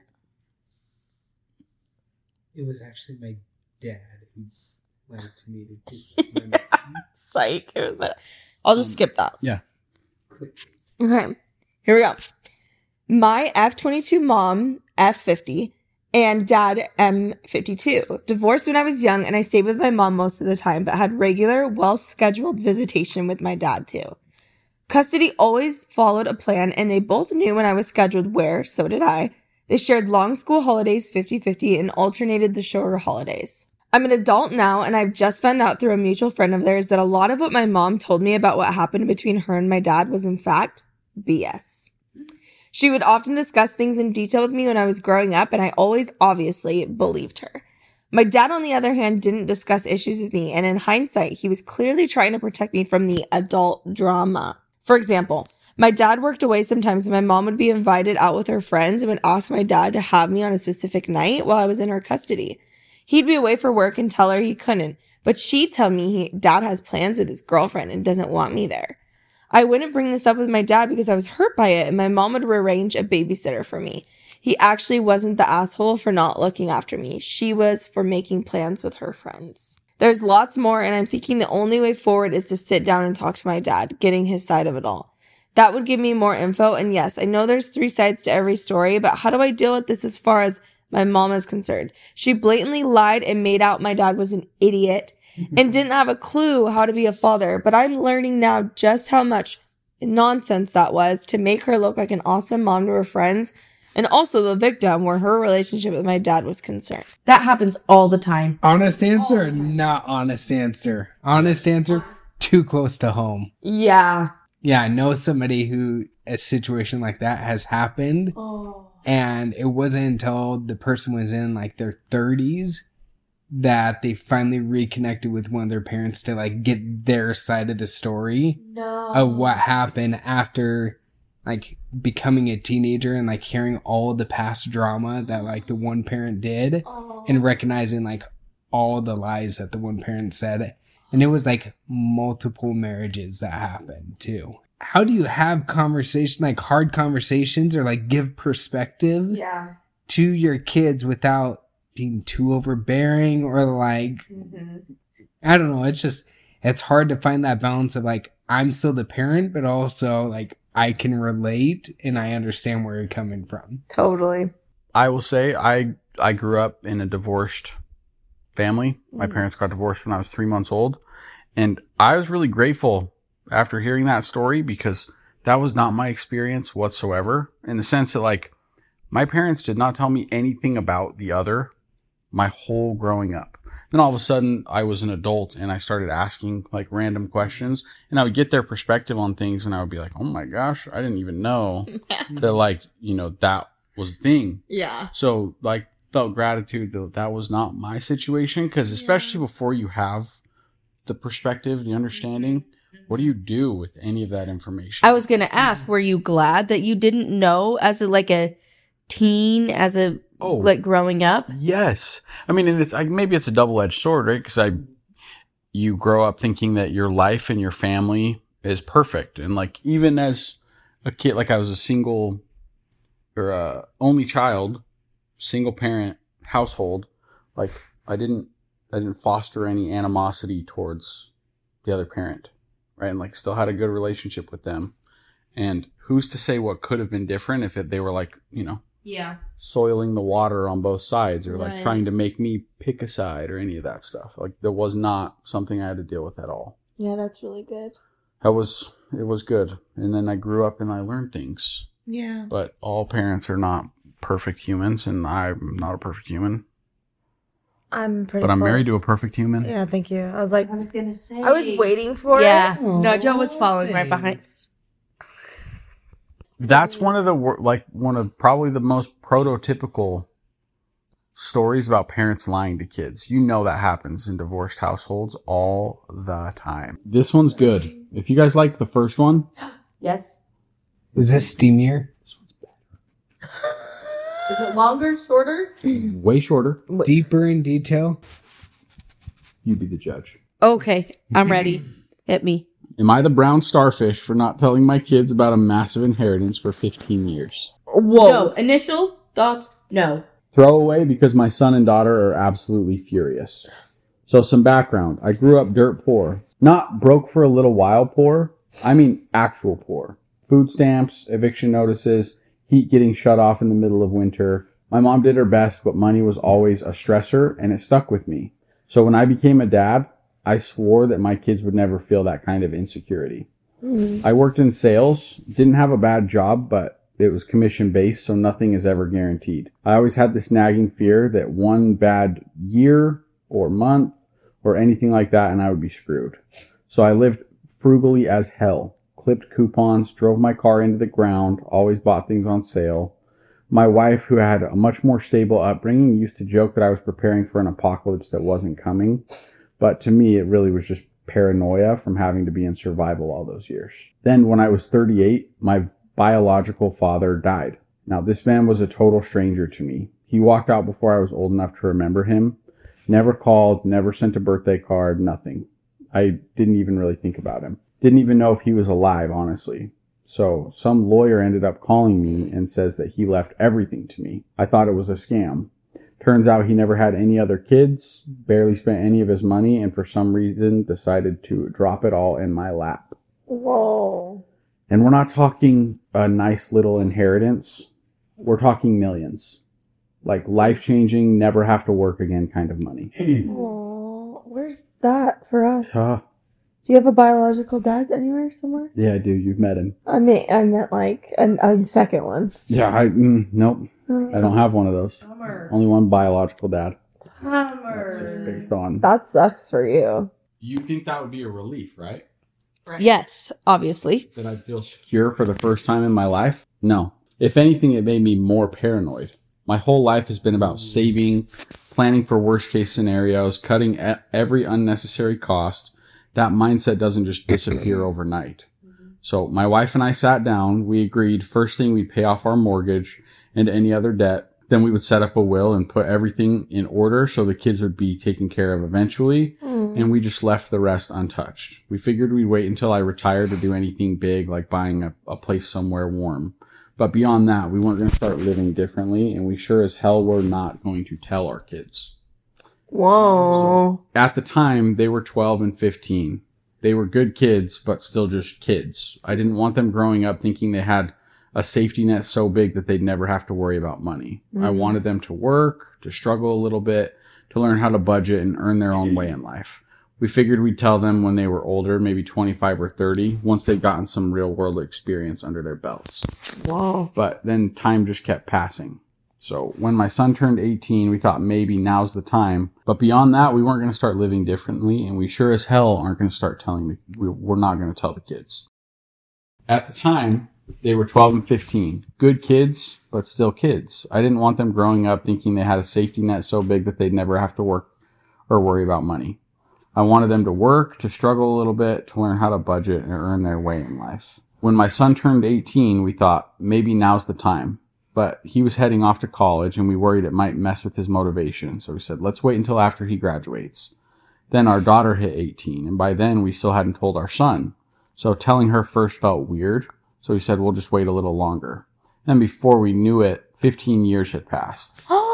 It was actually my dad who lied to me to just. Psych. It was better. I'll just skip that. Yeah. Okay. Here we go. My F twenty-two mom, F fifty, and dad, M fifty-two. Divorced when I was young, and I stayed with my mom most of the time, but had regular, well-scheduled visitation with my dad, too. Custody always followed a plan, and they both knew when I was scheduled where, so did I. They shared long school holidays fifty-fifty and alternated the shorter holidays. I'm an adult now, and I've just found out through a mutual friend of theirs that a lot of what my mom told me about what happened between her and my dad was, in fact, B S. She would often discuss things in detail with me when I was growing up, and I always obviously believed her. My dad, on the other hand, didn't discuss issues with me, and in hindsight, he was clearly trying to protect me from the adult drama. For example, my dad worked away sometimes, and my mom would be invited out with her friends and would ask my dad to have me on a specific night while I was in her custody. He'd be away for work and tell her he couldn't, but she'd tell me he, dad has plans with his girlfriend and doesn't want me there. I wouldn't bring this up with my dad because I was hurt by it, and my mom would arrange a babysitter for me. He actually wasn't the asshole for not looking after me. She was for making plans with her friends. There's lots more, and I'm thinking the only way forward is to sit down and talk to my dad, getting his side of it all. That would give me more info. And yes, I know there's three sides to every story, but how do I deal with this as far as my mom is concerned? She blatantly lied and made out my dad was an idiot and didn't have a clue how to be a father. But I'm learning now just how much nonsense that was to make her look like an awesome mom to her friends and also the victim where her relationship with my dad was concerned. That happens all the time. Honest answer or not honest answer? Honest answer, too close to home. Yeah. Yeah, I know somebody who a situation like that has happened. Oh. And it wasn't until the person was in like their thirties that they finally reconnected with one of their parents to like get their side of the story No. of what happened after like becoming a teenager and like hearing all of the past drama that like the one parent did Oh. and recognizing like all the lies that the one parent said. And it was like multiple marriages that happened too. How do you have conversation, like hard conversations or like give perspective Yeah. to your kids without being too overbearing or like, Mm-hmm. I don't know. It's just, it's hard to find that balance of like, I'm still the parent, but also like I can relate and I understand where you're coming from. Totally. I will say I I grew up in a divorced family. My parents got divorced when I was three months old. And I was really grateful after hearing that story because that was not my experience whatsoever. In the sense that like my parents did not tell me anything about the other my whole growing up. Then all of a sudden I was an adult and I started asking like random questions and I would get their perspective on things and I would be like, oh my gosh, I didn't even know that like, you know, that was a thing. Yeah. So like felt gratitude that that was not my situation because especially before you have the perspective, the understanding, what do you do with any of that information? I was going to ask, were you glad that you didn't know as a, like a teen, as a, Oh. like growing up? Yes. I mean, and it's like, maybe it's a double-edged sword, right? Because I, you grow up thinking that your life and your family is perfect. And like, even as a kid, like I was a single or a only child, single parent household. Like I didn't, I didn't foster any animosity towards the other parent, right? And like still had a good relationship with them. And who's to say what could have been different if it, they were like, you know, Yeah. soiling the water on both sides or like Right. trying to make me pick a side or any of that stuff. Like that was not something I had to deal with at all. Yeah, that's really good. That was, it was good. And then I grew up and I learned things, Yeah. but all parents are not perfect humans and I'm not a perfect human, I'm pretty but I'm married to a close. perfect human. Yeah, thank you. I was like, I was going to say. I was waiting for Yeah. it. No, Joe was following right behind. Thanks. That's one of the, wor- like one of probably the most prototypical stories about parents lying to kids. You know that happens in divorced households all the time. This one's good. If you guys liked the first one, Yes. Is this steamier? Is it longer, shorter? way shorter. Deeper in detail? You be the judge. Okay. I'm ready. Hit me. Am I the brown starfish for not telling my kids about a massive inheritance for fifteen years? Whoa. No. Initial thoughts? No. Throwaway because my son and daughter are absolutely furious. So some background. I grew up dirt poor. Not broke for a little while poor. I mean actual poor. Food stamps, eviction notices, heat getting shut off in the middle of winter. My mom did her best, but money was always a stressor and it stuck with me. So when I became a dad, I swore that my kids would never feel that kind of insecurity. I worked in sales, didn't have a bad job, but it was commission based, so nothing is ever guaranteed. I always had this nagging fear that one bad year or month or anything like that and I would be screwed. So I lived frugally as hell, clipped coupons, drove my car into the ground, always bought things on sale. My wife, who had a much more stable upbringing, used to joke that I was preparing for an apocalypse that wasn't coming. But to me, it really was just paranoia from having to be in survival all those years. Then when I was thirty-eight, my biological father died. Now, this man was a total stranger to me. He walked out before I was old enough to remember him. Never called, never sent a birthday card, nothing. I didn't even really think about him. Didn't even know if he was alive, honestly. So some lawyer ended up calling me and says that he left everything to me. I thought it was a scam. Turns out he never had any other kids, barely spent any of his money, and for some reason decided to drop it all in my lap. Whoa. And we're not talking a nice little inheritance. We're talking millions. Like life-changing, never have to work again kind of money. Aw, where's that for us? Uh, Do you have a biological dad anywhere somewhere? yeah, I do. You've met him. I mean, I meant like a, a second one. Yeah, I mm, nope. I don't have one of those. Bummer. Only one biological dad. Bummer. Based on. That sucks for you. You think that would be a relief, right? Yes, obviously. That I'd feel secure for the first time in my life? No. If anything, it made me more paranoid. My whole life has been about saving, planning for worst case scenarios, cutting e- every unnecessary cost. That mindset doesn't just disappear overnight. So my wife and I sat down. We agreed first thing we'd pay off our mortgage and any other debt. Then we would set up a will and put everything in order so the kids would be taken care of eventually. Mm. And we just left the rest untouched. We figured we'd wait until I retired to do anything big like buying a, a place somewhere warm. But beyond that, we weren't going to start living differently, and we sure as hell were not going to tell our kids. Whoa. At the time, they were twelve and fifteen. They were good kids, but still just kids. I didn't want them growing up thinking they had a safety net so big that they'd never have to worry about money. Mm. I wanted them to work, to struggle a little bit, to learn how to budget and earn their own way in life. We figured we'd tell them when they were older, maybe twenty-five or thirty, once they'd gotten some real world experience under their belts. Whoa. But then time just kept passing. So when my son turned eighteen, we thought maybe now's the time. But beyond that, we weren't going to start living differently, and we sure as hell aren't going to start telling the, we're not going to tell the kids. At the time, they were twelve and fifteen. Good kids, but still kids. I didn't want them growing up thinking they had a safety net so big that they'd never have to work or worry about money. I wanted them to work, to struggle a little bit, to learn how to budget and earn their way in life. When my son turned eighteen, we thought maybe now's the time. But he was heading off to college and we worried it might mess with his motivation. So we said, let's wait until after he graduates. Then our daughter hit eighteen, and by then we still hadn't told our son. So telling her first felt weird. So we said, we'll just wait a little longer. And before we knew it, fifteen years had passed.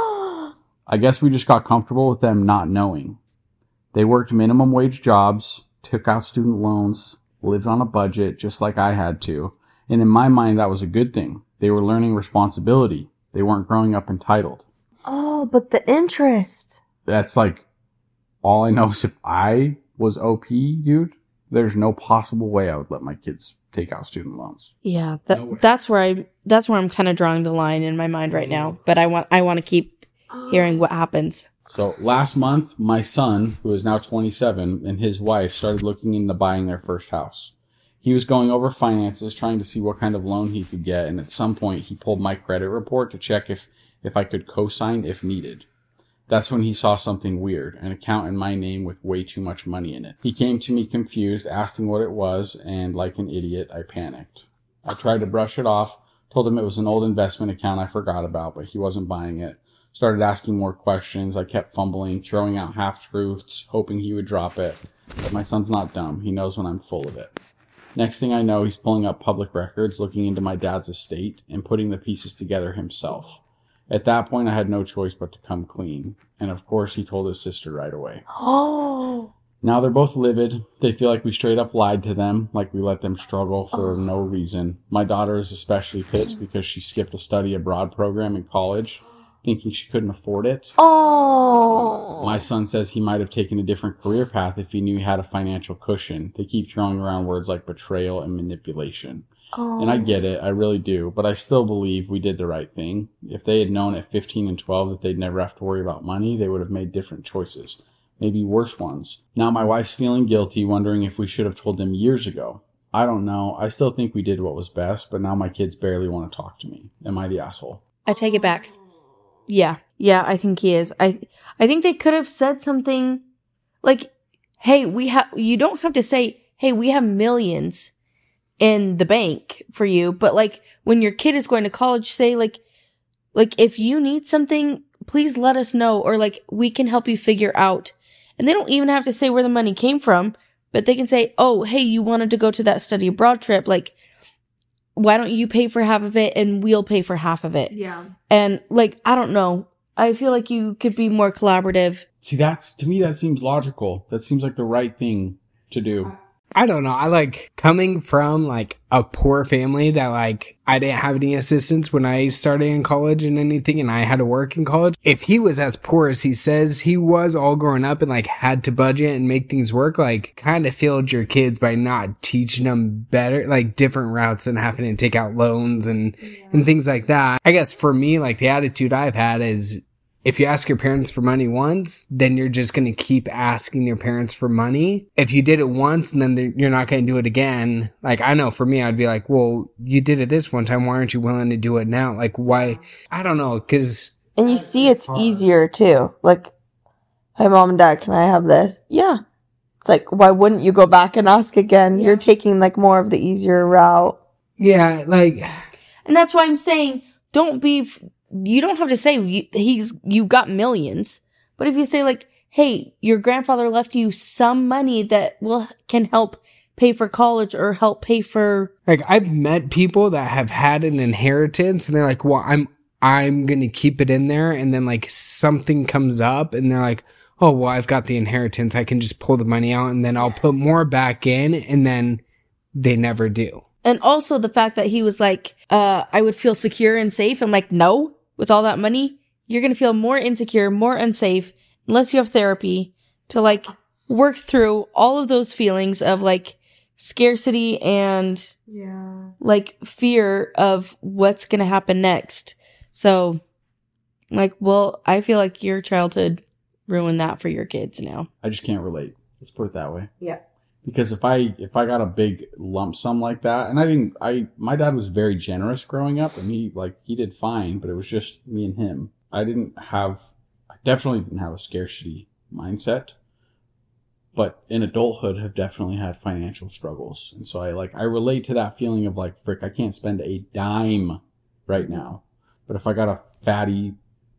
I guess we just got comfortable with them not knowing. They worked minimum wage jobs, took out student loans, lived on a budget just like I had to. And in my mind, that was a good thing. They were learning responsibility. They weren't growing up entitled. Oh, but the interest. That's like, all I know is if I was O P, dude, there's no possible way I would let my kids take out student loans. Yeah, No that way. that's where I that's where I'm kind of drawing the line in my mind right now. But I want I want to keep hearing what happens. So last month, my son, who is now twenty-seven, and his wife started looking into buying their first house. He was going over finances, trying to see what kind of loan he could get, and at some point he pulled my credit report to check if, if I could co-sign if needed. That's when he saw something weird, an account in my name with way too much money in it. He came to me confused, asking what it was, and like an idiot, I panicked. I tried to brush it off, told him it was an old investment account I forgot about, but he wasn't buying it. Started asking more questions. I kept fumbling, throwing out half-truths, hoping he would drop it. But my son's not dumb. He knows when I'm full of it. Next thing I know, he's pulling up public records, looking into my dad's estate, and putting the pieces together himself. At that point, I had no choice but to come clean. And of course, he told his sister right away. Oh. Now they're both livid. They feel like we straight up lied to them, like we let them struggle for no reason. My daughter is especially pissed because she skipped a study abroad program in college, thinking she couldn't afford it. Oh. My son says he might have taken a different career path if he knew he had a financial cushion. They keep throwing around words like betrayal and manipulation. Oh. And I get it, I really do, but I still believe we did the right thing. If they had known at fifteen and twelve that they'd never have to worry about money, they would have made different choices. Maybe worse ones. Now my wife's feeling guilty, wondering if we should have told them years ago. I don't know. I still think we did what was best, but now my kids barely want to talk to me. Am I the asshole? I take it back. Yeah. Yeah, I think he is. I I think they could have said something like, "Hey, we have you don't have to say, "Hey, we have millions in the bank for you," but like when your kid is going to college, say like like if you need something, please let us know, or like we can help you figure out. And they don't even have to say where the money came from, but they can say, "Oh, hey, you wanted to go to that study abroad trip, like why don't you pay for half of it and we'll pay for half of it?" Yeah. And like, I don't know. I feel like you could be more collaborative. See, that's, to me, that seems logical. That seems like the right thing to do. I don't know. I like coming from like a poor family that like I didn't have any assistance when I started in college and anything, and I had to work in college. If he was as poor as he says he was all growing up and like had to budget and make things work, like kind of failed your kids by not teaching them better, like different routes and having to take out loans and, yeah. and things like that. I guess for me, like the attitude I've had is, if you ask your parents for money once, then you're just going to keep asking your parents for money. If you did it once and then you're not going to do it again, like I know for me, I'd be like, well, you did it this one time. Why aren't you willing to do it now? Like, why? I don't know. Cause. And you see it's easier too. Like, hey, mom and dad, can I have this? Yeah. It's like, why wouldn't you go back and ask again? Yeah. You're taking like more of the easier route. Yeah. Like. And that's why I'm saying, don't be. F- You don't have to say you, he's you've got millions, but if you say like, "Hey, your grandfather left you some money that will can help pay for college or help pay for," like I've met people that have had an inheritance and they're like, "Well, I'm I'm gonna keep it in there," and then like something comes up and they're like, "Oh, well, I've got the inheritance. I can just pull the money out and then I'll put more back in," and then they never do. And also the fact that he was like, uh, "I would feel secure and safe." I'm like, no. With all that money, you're going to feel more insecure, more unsafe, unless you have therapy to like work through all of those feelings of like scarcity and yeah, like fear of what's going to happen next. So like, well, I feel like your childhood ruined that for your kids now. I just can't relate. Let's put it that way. Yeah. Because if I if I got a big lump sum like that, and I didn't, I my dad was very generous growing up, and he like he did fine, but it was just me and him. I didn't have, I definitely didn't have a scarcity mindset, but in adulthood have definitely had financial struggles, and so I like I relate to that feeling of like, frick, I can't spend a dime right now, but if I got a fatty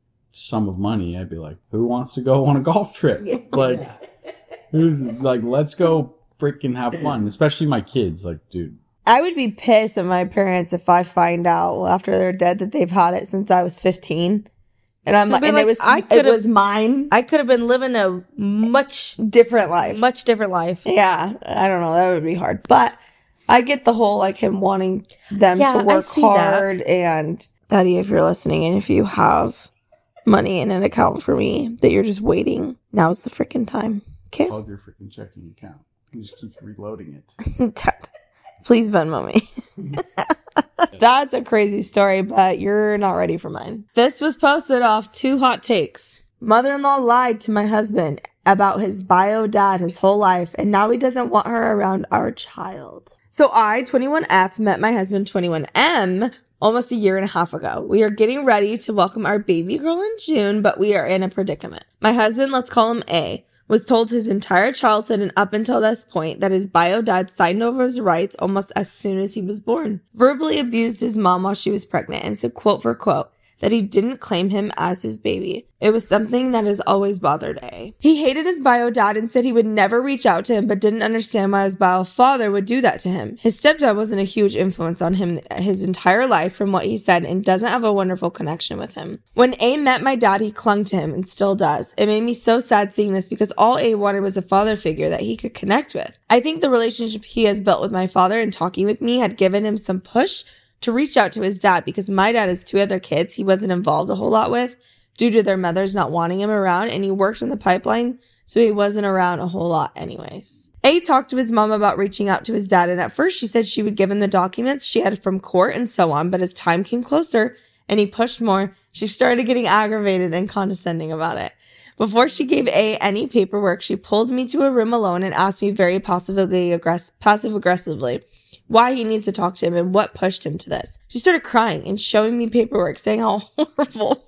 sum of money, I'd be like, who wants to go on a golf trip? Yeah. Like, who's like, let's go. Freaking have fun, especially my kids. Like, dude, I would be pissed at my parents if I find out after they're dead that they've had it since I was fifteen, and I'm like, and like, it was I it was mine. I could have been living a much different life, much different life. Yeah, I don't know. That would be hard, but I get the whole like him wanting them yeah, to work hard. That. And Daddy, if you're listening, and if you have money in an account for me that you're just waiting, now's the freaking time. Okay, love your freaking checking account. You just keep reloading it. Dad, please Venmo me. That's a crazy story, but you're not ready for mine. This was posted off Two Hot Takes. Mother-in-law lied to my husband about his bio dad his whole life, and now he doesn't want her around our child. So I, twenty-one F, met my husband, twenty-one M, almost a year and a half ago. We are getting ready to welcome our baby girl in June, but we are in a predicament. My husband, let's call him A, was told his entire childhood and up until this point that his bio dad signed over his rights almost as soon as he was born. Verbally abused his mom while she was pregnant and said quote for quote that he didn't claim him as his baby. It was something that has always bothered A. He hated his bio dad and said he would never reach out to him, but didn't understand why his bio father would do that to him. His stepdad wasn't a huge influence on him his entire life from what he said and doesn't have a wonderful connection with him. When A met my dad, he clung to him and still does. It made me so sad seeing this because all A wanted was a father figure that he could connect with. I think the relationship he has built with my father and talking with me had given him some push to reach out to his dad because my dad has two other kids he wasn't involved a whole lot with due to their mothers not wanting him around, and he worked in the pipeline, so he wasn't around a whole lot anyways. A talked to his mom about reaching out to his dad, and at first she said she would give him the documents she had from court and so on, but as time came closer and he pushed more, she started getting aggravated and condescending about it. Before she gave A any paperwork, she pulled me to a room alone and asked me very passively aggress- passive-aggressively why he needs to talk to him and what pushed him to this. She started crying and showing me paperwork saying how horrible,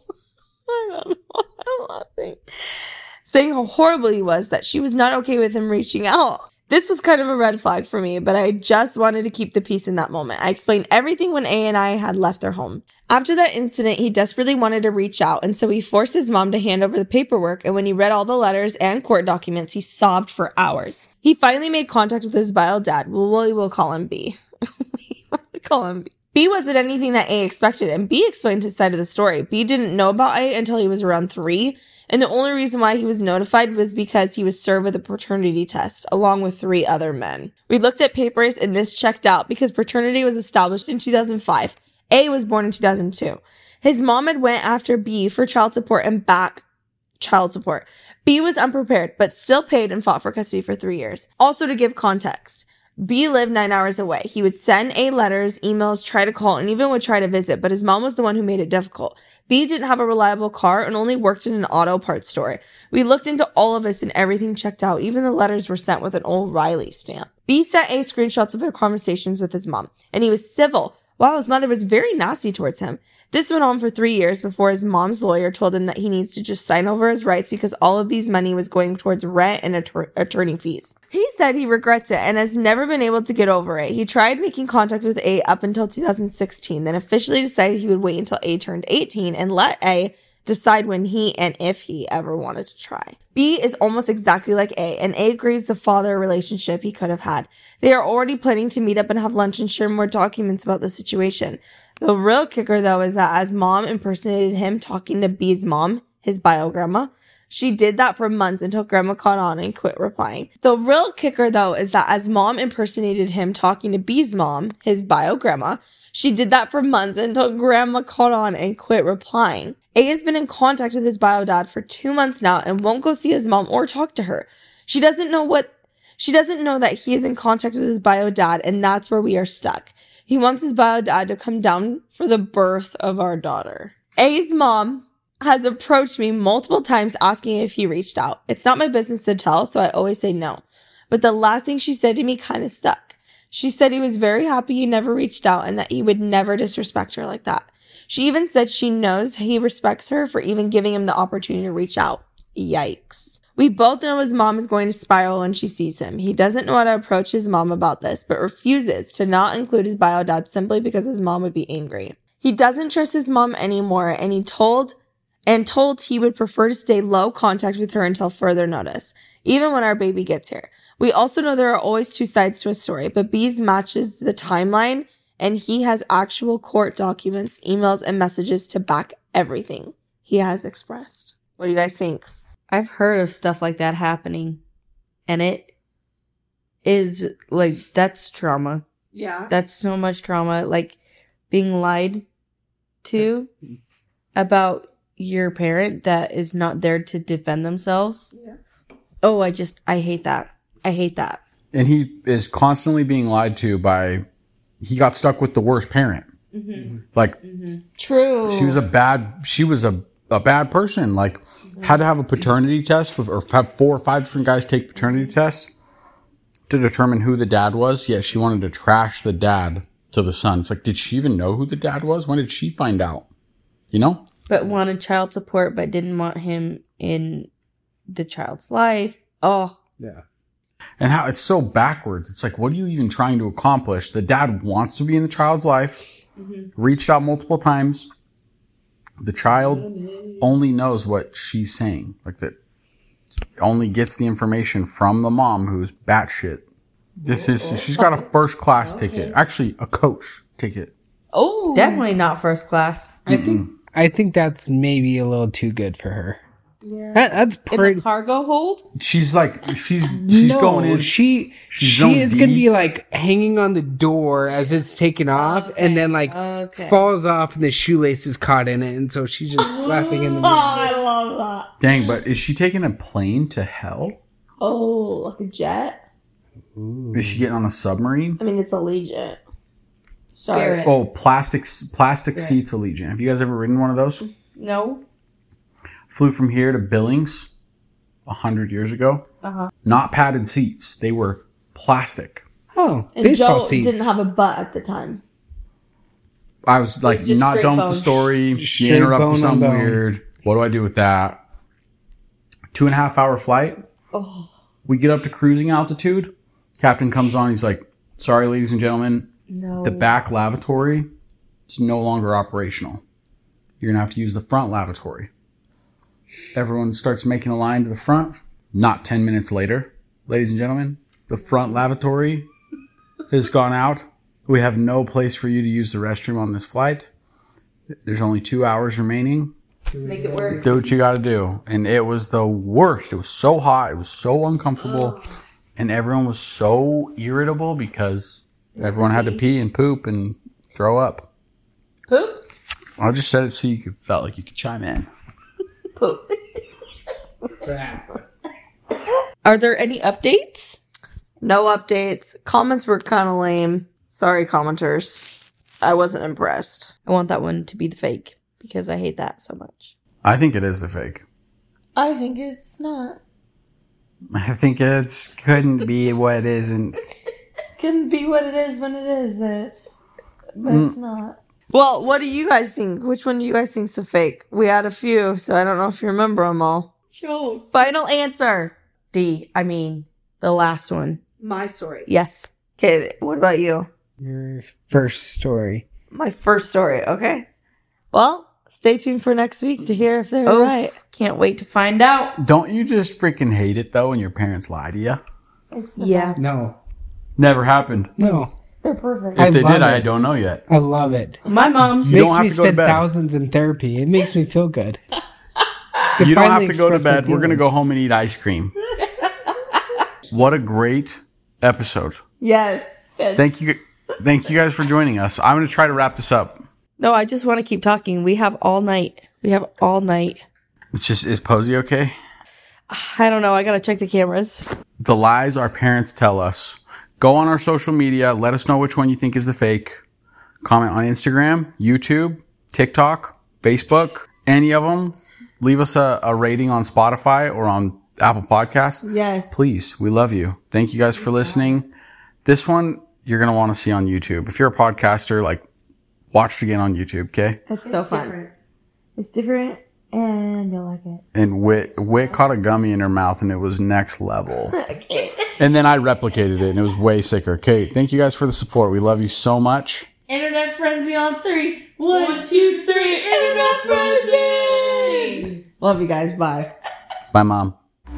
I don't know, I'm laughing, saying how horrible he was, that she was not okay with him reaching out. This was kind of a red flag for me, but I just wanted to keep the peace in that moment. I explained everything when A and I had left their home. After that incident, he desperately wanted to reach out, and so he forced his mom to hand over the paperwork, and when he read all the letters and court documents, he sobbed for hours. He finally made contact with his bio dad. Well, we will call him B. We will call him B. B wasn't anything that A expected, and B explained his side of the story. B didn't know about A until he was around three, and the only reason why he was notified was because he was served with a paternity test, along with three other men. We looked at papers, and this checked out because paternity was established in two thousand five. A was born in two thousand two. His mom had went after B for child support and back child support. B was unprepared, but still paid and fought for custody for three years. Also, to give context, B lived nine hours away. He would send A letters, emails, try to call, and even would try to visit, but his mom was the one who made it difficult. B didn't have a reliable car and only worked in an auto parts store. We looked into all of this and everything checked out. Even the letters were sent with an O'Reilly stamp. B sent A screenshots of their conversations with his mom, and he was civil, while his mother was very nasty towards him. This went on for three years before his mom's lawyer told him that he needs to just sign over his rights because all of B's money was going towards rent and att- attorney fees. He said he regrets it and has never been able to get over it. He tried making contact with A up until two thousand sixteen, then officially decided he would wait until A turned eighteen and let A decide when he and if he ever wanted to try. B is almost exactly like A, and A grieves the father relationship he could have had. They are already planning to meet up and have lunch and share more documents about the situation. The real kicker, though, is that as mom impersonated him talking to B's mom, his bio grandma, she did that for months until grandma caught on and quit replying. The real kicker, though, is that as mom impersonated him talking to B's mom, his bio grandma, she did that for months until grandma caught on and quit replying. A has been in contact with his bio dad for two months now and won't go see his mom or talk to her. She doesn't know what, she doesn't know that he is in contact with his bio dad, and that's where we are stuck. He wants his bio dad to come down for the birth of our daughter. A's mom has approached me multiple times asking if he reached out. It's not my business to tell, so I always say no. But the last thing she said to me kind of stuck. She said he was very happy he never reached out and that he would never disrespect her like that. She even said she knows he respects her for even giving him the opportunity to reach out. Yikes. We both know his mom is going to spiral when she sees him. He doesn't know how to approach his mom about this, but refuses to not include his bio dad simply because his mom would be angry. He doesn't trust his mom anymore, and he told and told he would prefer to stay low contact with her until further notice, even when our baby gets here. We also know there are always two sides to a story, but B's matches the timeline, and he has actual court documents, emails, and messages to back everything he has expressed. What do you guys think? I've heard of stuff like that happening, and it is like, that's trauma. Yeah. That's so much trauma. Like being lied to about your parent that is not there to defend themselves. Yeah. Oh, I just, I hate that. I hate that. And he is constantly being lied to by, he got stuck with the worst parent. Mm-hmm. Like, Mm-hmm. True. she was a bad, she was a, a bad person. Like, had to have a paternity test with, or have four or five different guys take paternity tests to determine who the dad was. Yet she wanted to trash the dad to the son. It's like, did she even know who the dad was? When did she find out? You know? But wanted child support, but didn't want him in the child's life. Oh. Yeah. And how it's so backwards. It's like, what are you even trying to accomplish? The dad wants to be in the child's life, mm-hmm. reached out multiple times. The child only knows what she's saying. Like that, only gets the information from the mom who's batshit. This is, she's got a first class okay. ticket. Actually, a coach ticket. Oh. Definitely not first class. I think, I think that's maybe a little too good for her. Yeah. That, that's pretty. In the cargo hold? She's like, she's she's no, going in. She she's she is D. gonna be like hanging on the door as it's taken off, okay. and then like okay. falls off, and the shoelace is caught in it, and so she's just flapping in the. Oh, I love that. Dang, but is she taking a plane to hell? Oh, like a jet? Ooh. Is she getting on a submarine? I mean, it's Allegiant. Sorry. Spirit. Oh, plastic plastic Spirit. seats Allegiant. Have you guys ever ridden one of those? No. Flew from here to Billings a hundred years ago. Uh-huh. Not padded seats. They were plastic. Oh, And baseball Joe seats. didn't have a butt at the time. I was like, Just not straight done bone. with the story. Straight She interrupted bone on something bone. weird. What do I do with that? Two and a half hour flight. Oh. We get up to cruising altitude. Captain comes on. He's like, sorry, ladies and gentlemen. No. The back lavatory is no longer operational. You're going to have to use the front lavatory. Everyone starts making a line to the front. Not ten minutes later, ladies and gentlemen, the front lavatory has gone out. We have no place for you to use the restroom on this flight. There's only two hours remaining. Make it work. Do what you got to do. And it was the worst. It was so hot. It was so uncomfortable. Oh. And everyone was so irritable because everyone had to pee and poop and throw up. Poop? I just said it so you could, felt like you could chime in. Poop. Are there any updates? No updates. Comments were kind of lame. Sorry, commenters. I wasn't impressed. I want that one to be the fake because I hate that so much. I think it is a fake. I think it's not. I think it couldn't be what it isn't. Couldn't be what it is when it isn't. But mm. it's not. Well, what do you guys think? Which one do you guys think is a fake? We had a few, so I don't know if you remember them all. Sure. Final answer. D. I mean, the last one. My story. Yes. Okay, what about you? Your first story. My first story, okay. Well, stay tuned for next week to hear if they're oh, right. Can't wait to find out. Don't you just freaking hate it, though, when your parents lie to you? Yeah. Best. No. Never happened. No. They're perfect. If I they did, it. I don't know yet. I love it. My mom You makes don't have me to go to spend bed. thousands in therapy. It makes me feel good. You don't have to go to bed. We're going to go home and eat ice cream. What a great episode. Yes. yes. Thank you. Thank you guys for joining us. I'm going to try to wrap this up. No, I just want to keep talking. We have all night. We have all night. It's just, is Posey okay? I don't know. I got to check the cameras. The lies our parents tell us. Go on our social media. Let us know which one you think is the fake. Comment on Instagram, YouTube, TikTok, Facebook, any of them. Leave us a, a rating on Spotify or on Apple Podcasts. Yes. Please. We love you. Thank you guys for listening. This one you're going to want to see on YouTube. If you're a podcaster, like, watch it again on YouTube, okay? It's so fun. Different. It's different and you'll like it. And Wit, Wit caught a gummy in her mouth and it was next level. Okay. And then I replicated it and it was way sicker. Okay, thank you guys for the support. We love you so much. Internet Frenzy on three. One, two, three. Internet Frenzy! Love you guys. Bye. Bye, Mom.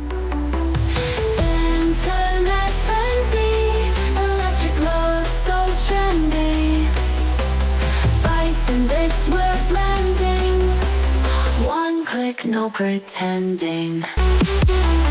Internet frenzy, electric love so trendy. Bytes and bits we're blending. One click, no pretending.